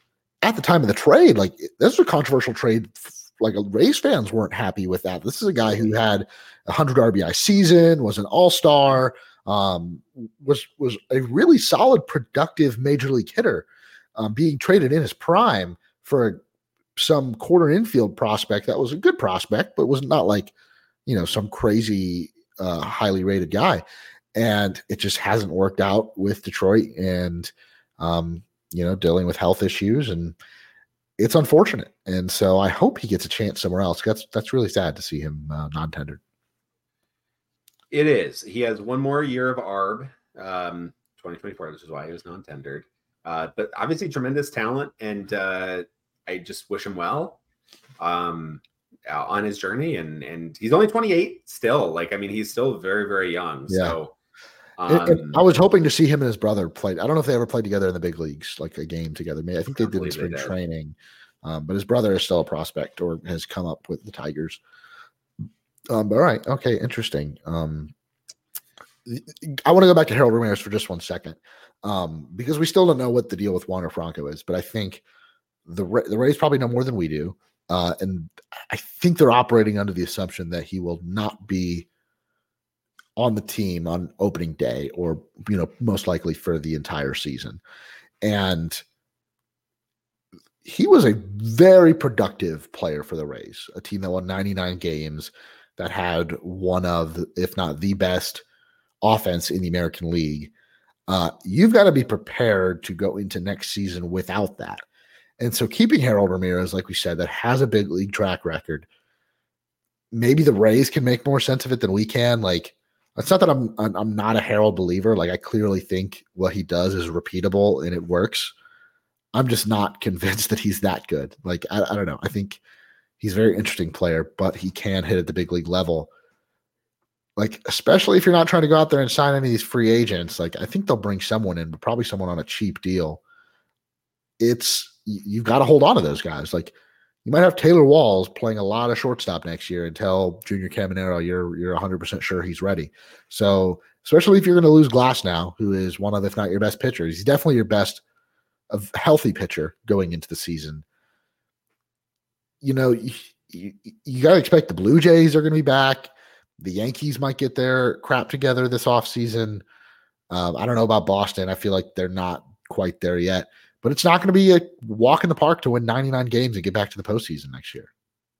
at the time of the trade, like this was a controversial trade. Like Rays fans weren't happy with that. This is a guy who had a one hundred R B I season, was an all-star, um, was was a really solid, productive major league hitter, um, being traded in his prime for a some corner infield prospect that was a good prospect, but was not like, you know, some crazy, uh, highly rated guy. and it just hasn't worked out with Detroit and, um, you know, dealing with health issues, and it's unfortunate. And so I hope he gets a chance somewhere else. That's, that's really sad to see him uh, non-tendered. It is. He has one more year of A R B, um, twenty twenty-four, which is why he was non-tendered. Uh, but obviously tremendous talent, and uh, I just wish him well um, on his journey. And and he's only twenty-eight still. Like, I mean, he's still very, very young. Yeah. So um, and, and I was hoping to see him and his brother play. I don't know if they ever played together in the big leagues, like a game together. I think they did in spring training, um, but his brother is still a prospect or has come up with the Tigers. Um, all right. Okay. Interesting. Um, I want to go back to Harold Ramirez for just one second, um, because we still don't know what the deal with Wander Franco is, but I think the the Rays probably know more than we do. Uh, and I think they're operating under the assumption that he will not be on the team on opening day, or, you know, most likely for the entire season. And he was a very productive player for the Rays, a team that won ninety-nine games, that had one of, if not the best offense in the American League. Uh, you've got to be prepared to go into next season without that. And so keeping Harold Ramirez, like we said, that has a big league track record, maybe the Rays can make more sense of it than we can. Like, it's not that I'm I'm not a Harold believer. Like, I clearly think what he does is repeatable and it works. I'm just not convinced that he's that good. Like, I, I don't know. I think he's a very interesting player, but he can hit at the big league level. Like, especially if you're not trying to go out there and sign any of these free agents, like, I think they'll bring someone in, but probably someone on a cheap deal. It's, you've got to hold on to those guys. Like, you might have Taylor Walls playing a lot of shortstop next year until Junior Caminero, you're, you're one hundred percent sure he's ready. So, especially if you're going to lose Glasnow, who is one of, if not your best pitchers, he's definitely your best of healthy pitcher going into the season. You know, you, you, you got to expect the Blue Jays are going to be back. The Yankees might get their crap together this offseason. Um, I don't know about Boston. I feel like they're not quite there yet. But it's not going to be a walk in the park to win ninety-nine games and get back to the postseason next year.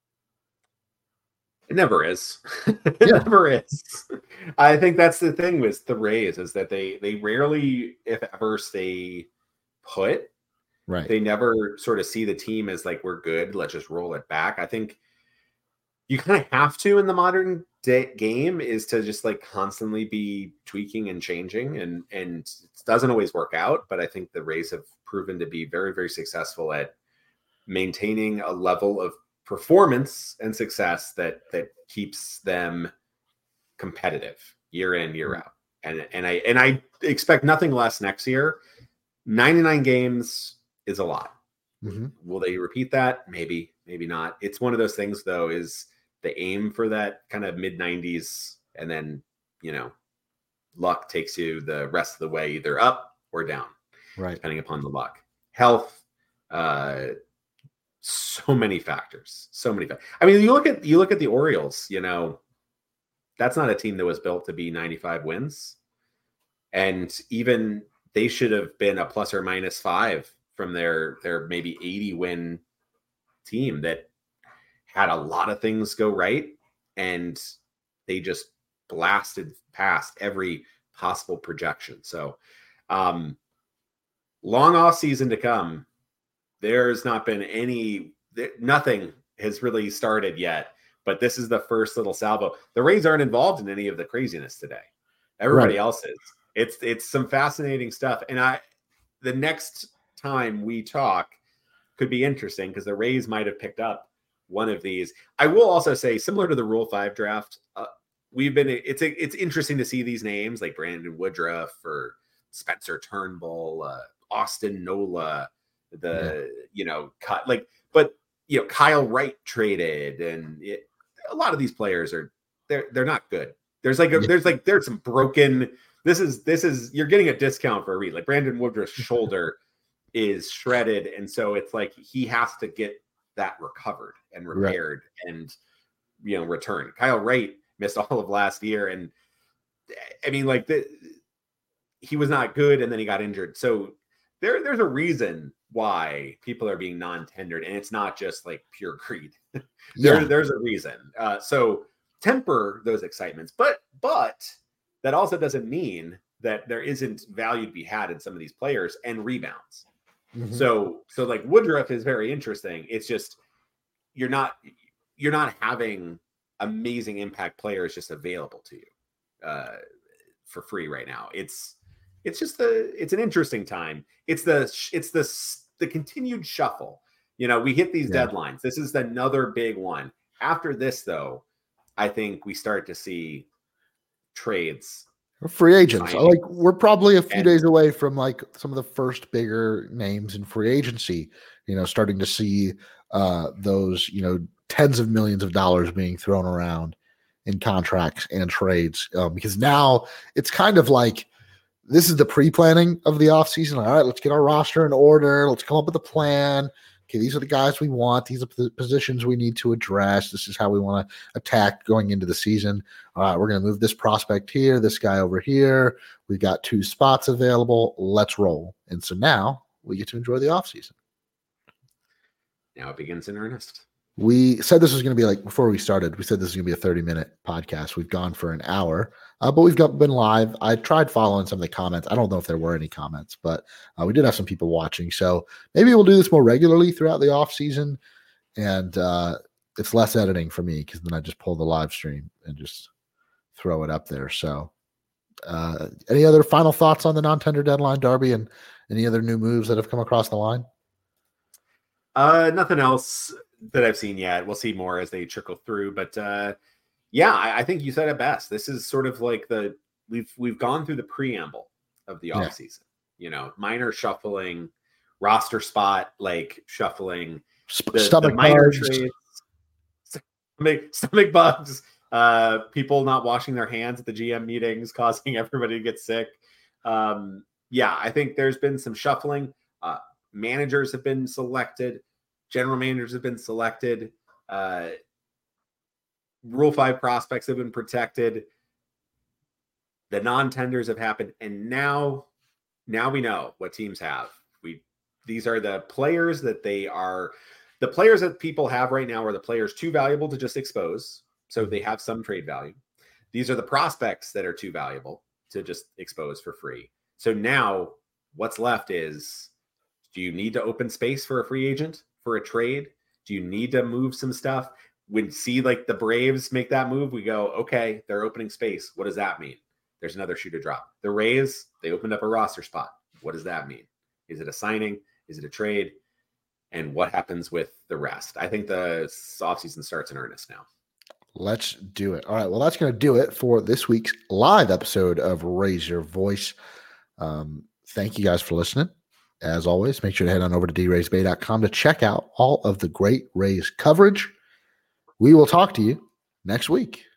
It never is. it yeah. never is. I think that's the thing with the Rays, is that they they rarely, if ever, stay put. Right. They never sort of see the team as like, we're good, let's just roll it back. I think you kind of have to in the modern day game, is to just like constantly be tweaking and changing, and and it doesn't always work out. But I think the Rays have proven to be very, very successful at maintaining a level of performance and success that that keeps them competitive year in, year out. And and I and I expect nothing less next year. ninety-nine games is a lot. Mm-hmm. Will they repeat that? Maybe, maybe not. It's one of those things, though, is the aim for that kind of mid nineties, and then, you know, luck takes you the rest of the way, either up or down, right, depending upon the luck, health, uh, so many factors, so many. Fa- I mean, you look at you look at the Orioles. You know, that's not a team that was built to be ninety-five wins, and even they should have been a plus or minus five from their their maybe eighty win team that had a lot of things go right, and they just blasted past every possible projection. So um, long off season to come. There's not been any, nothing has really started yet, but this is the first little salvo. The Rays aren't involved in any of the craziness today. Everybody right. else is. It's, it's some fascinating stuff. And I, the next time we talk could be interesting, because the Rays might have picked up one of these. I will also say, similar to the Rule five draft, uh, we've been, it's, a, it's interesting to see these names like Brandon Woodruff or Spencer Turnbull, uh, Austin Nola, the, yeah. you know, cut like, but, you know, Kyle Wright traded, and it, a lot of these players are, they're, they're not good. There's like, a, yeah. there's like, there's some broken, this is, this is, you're getting a discount for a read. Like Brandon Woodruff's shoulder is shredded. And so it's like, he has to get that recovered and repaired right. and, you know, returned. Kyle Wright missed all of last year. And I mean, like the, he was not good, and then he got injured. So there, there's a reason why people are being non-tendered, and it's not just like pure greed. there, yeah. There's a reason. Uh, so temper those excitements, but, but that also doesn't mean that there isn't value to be had in some of these players and rebounds. Mm-hmm. So, so like Woodruff is very interesting. It's just, you're not, you're not having amazing impact players just available to you uh, for free right now. It's, it's just the, it's an interesting time. It's the, it's the, the continued shuffle. You know, we hit these yeah. deadlines. This is another big one. After this, though, I think we start to see trades. Free agents. Like we're probably a few and, days away from like some of the first bigger names in free agency, you know, starting to see uh, those, you know, tens of millions of dollars being thrown around in contracts and trades. Um, because now it's kind of like, this is the pre-planning of the offseason. All right, let's get our roster in order. Let's come up with a plan. Okay, these are the guys we want. These are the positions we need to address. This is how we want to attack going into the season. All right, we're going to move this prospect here, this guy over here. We've got two spots available. Let's roll. And so now we get to enjoy the offseason. Now it begins in earnest. We said this was going to be like, before we started, we said this was going to be a thirty minute podcast. We've gone for an hour, uh, but we've got been live. I tried following some of the comments. I don't know if there were any comments, but uh, we did have some people watching. So maybe we'll do this more regularly throughout the off season. And uh, it's less editing for me because then I just pull the live stream and just throw it up there. So uh, any other final thoughts on the non-tender deadline, Darby, and any other new moves that have come across the line? Uh, nothing else that I've seen yet. We'll see more as they trickle through, but uh, yeah, I, I think you said it best. This is sort of like the, we've, we've gone through the preamble of the off season, yeah. you know, minor shuffling, roster spot, like shuffling, the, stomach the minor bugs. trades, stomach, stomach bugs, uh, people not washing their hands at the G M meetings, causing everybody to get sick. Um, yeah, I think there's been some shuffling. Uh, managers have been selected. General managers have been selected. Uh, Rule five prospects have been protected. The non-tenders have happened. And now, now we know what teams have. We These are the players that they are, the players that people have right now are the players too valuable to just expose. So they have some trade value. These are the prospects that are too valuable to just expose for free. So now what's left is, do you need to open space for a free agent? For a trade? Do you need to move some stuff? When see like the Braves make that move, we go, okay, they're opening space. What does that mean? There's another shoe to drop. The Rays, they opened up a roster spot. What does that mean? Is it a signing? Is it a trade? And what happens with the rest? I think the offseason starts in earnest now. Let's do it. All right. Well, that's going to do it for this week's live episode of Raise Your Voice. Um, thank you guys for listening. As always, make sure to head on over to d rays bay dot com to check out all of the great Rays coverage. We will talk to you next week.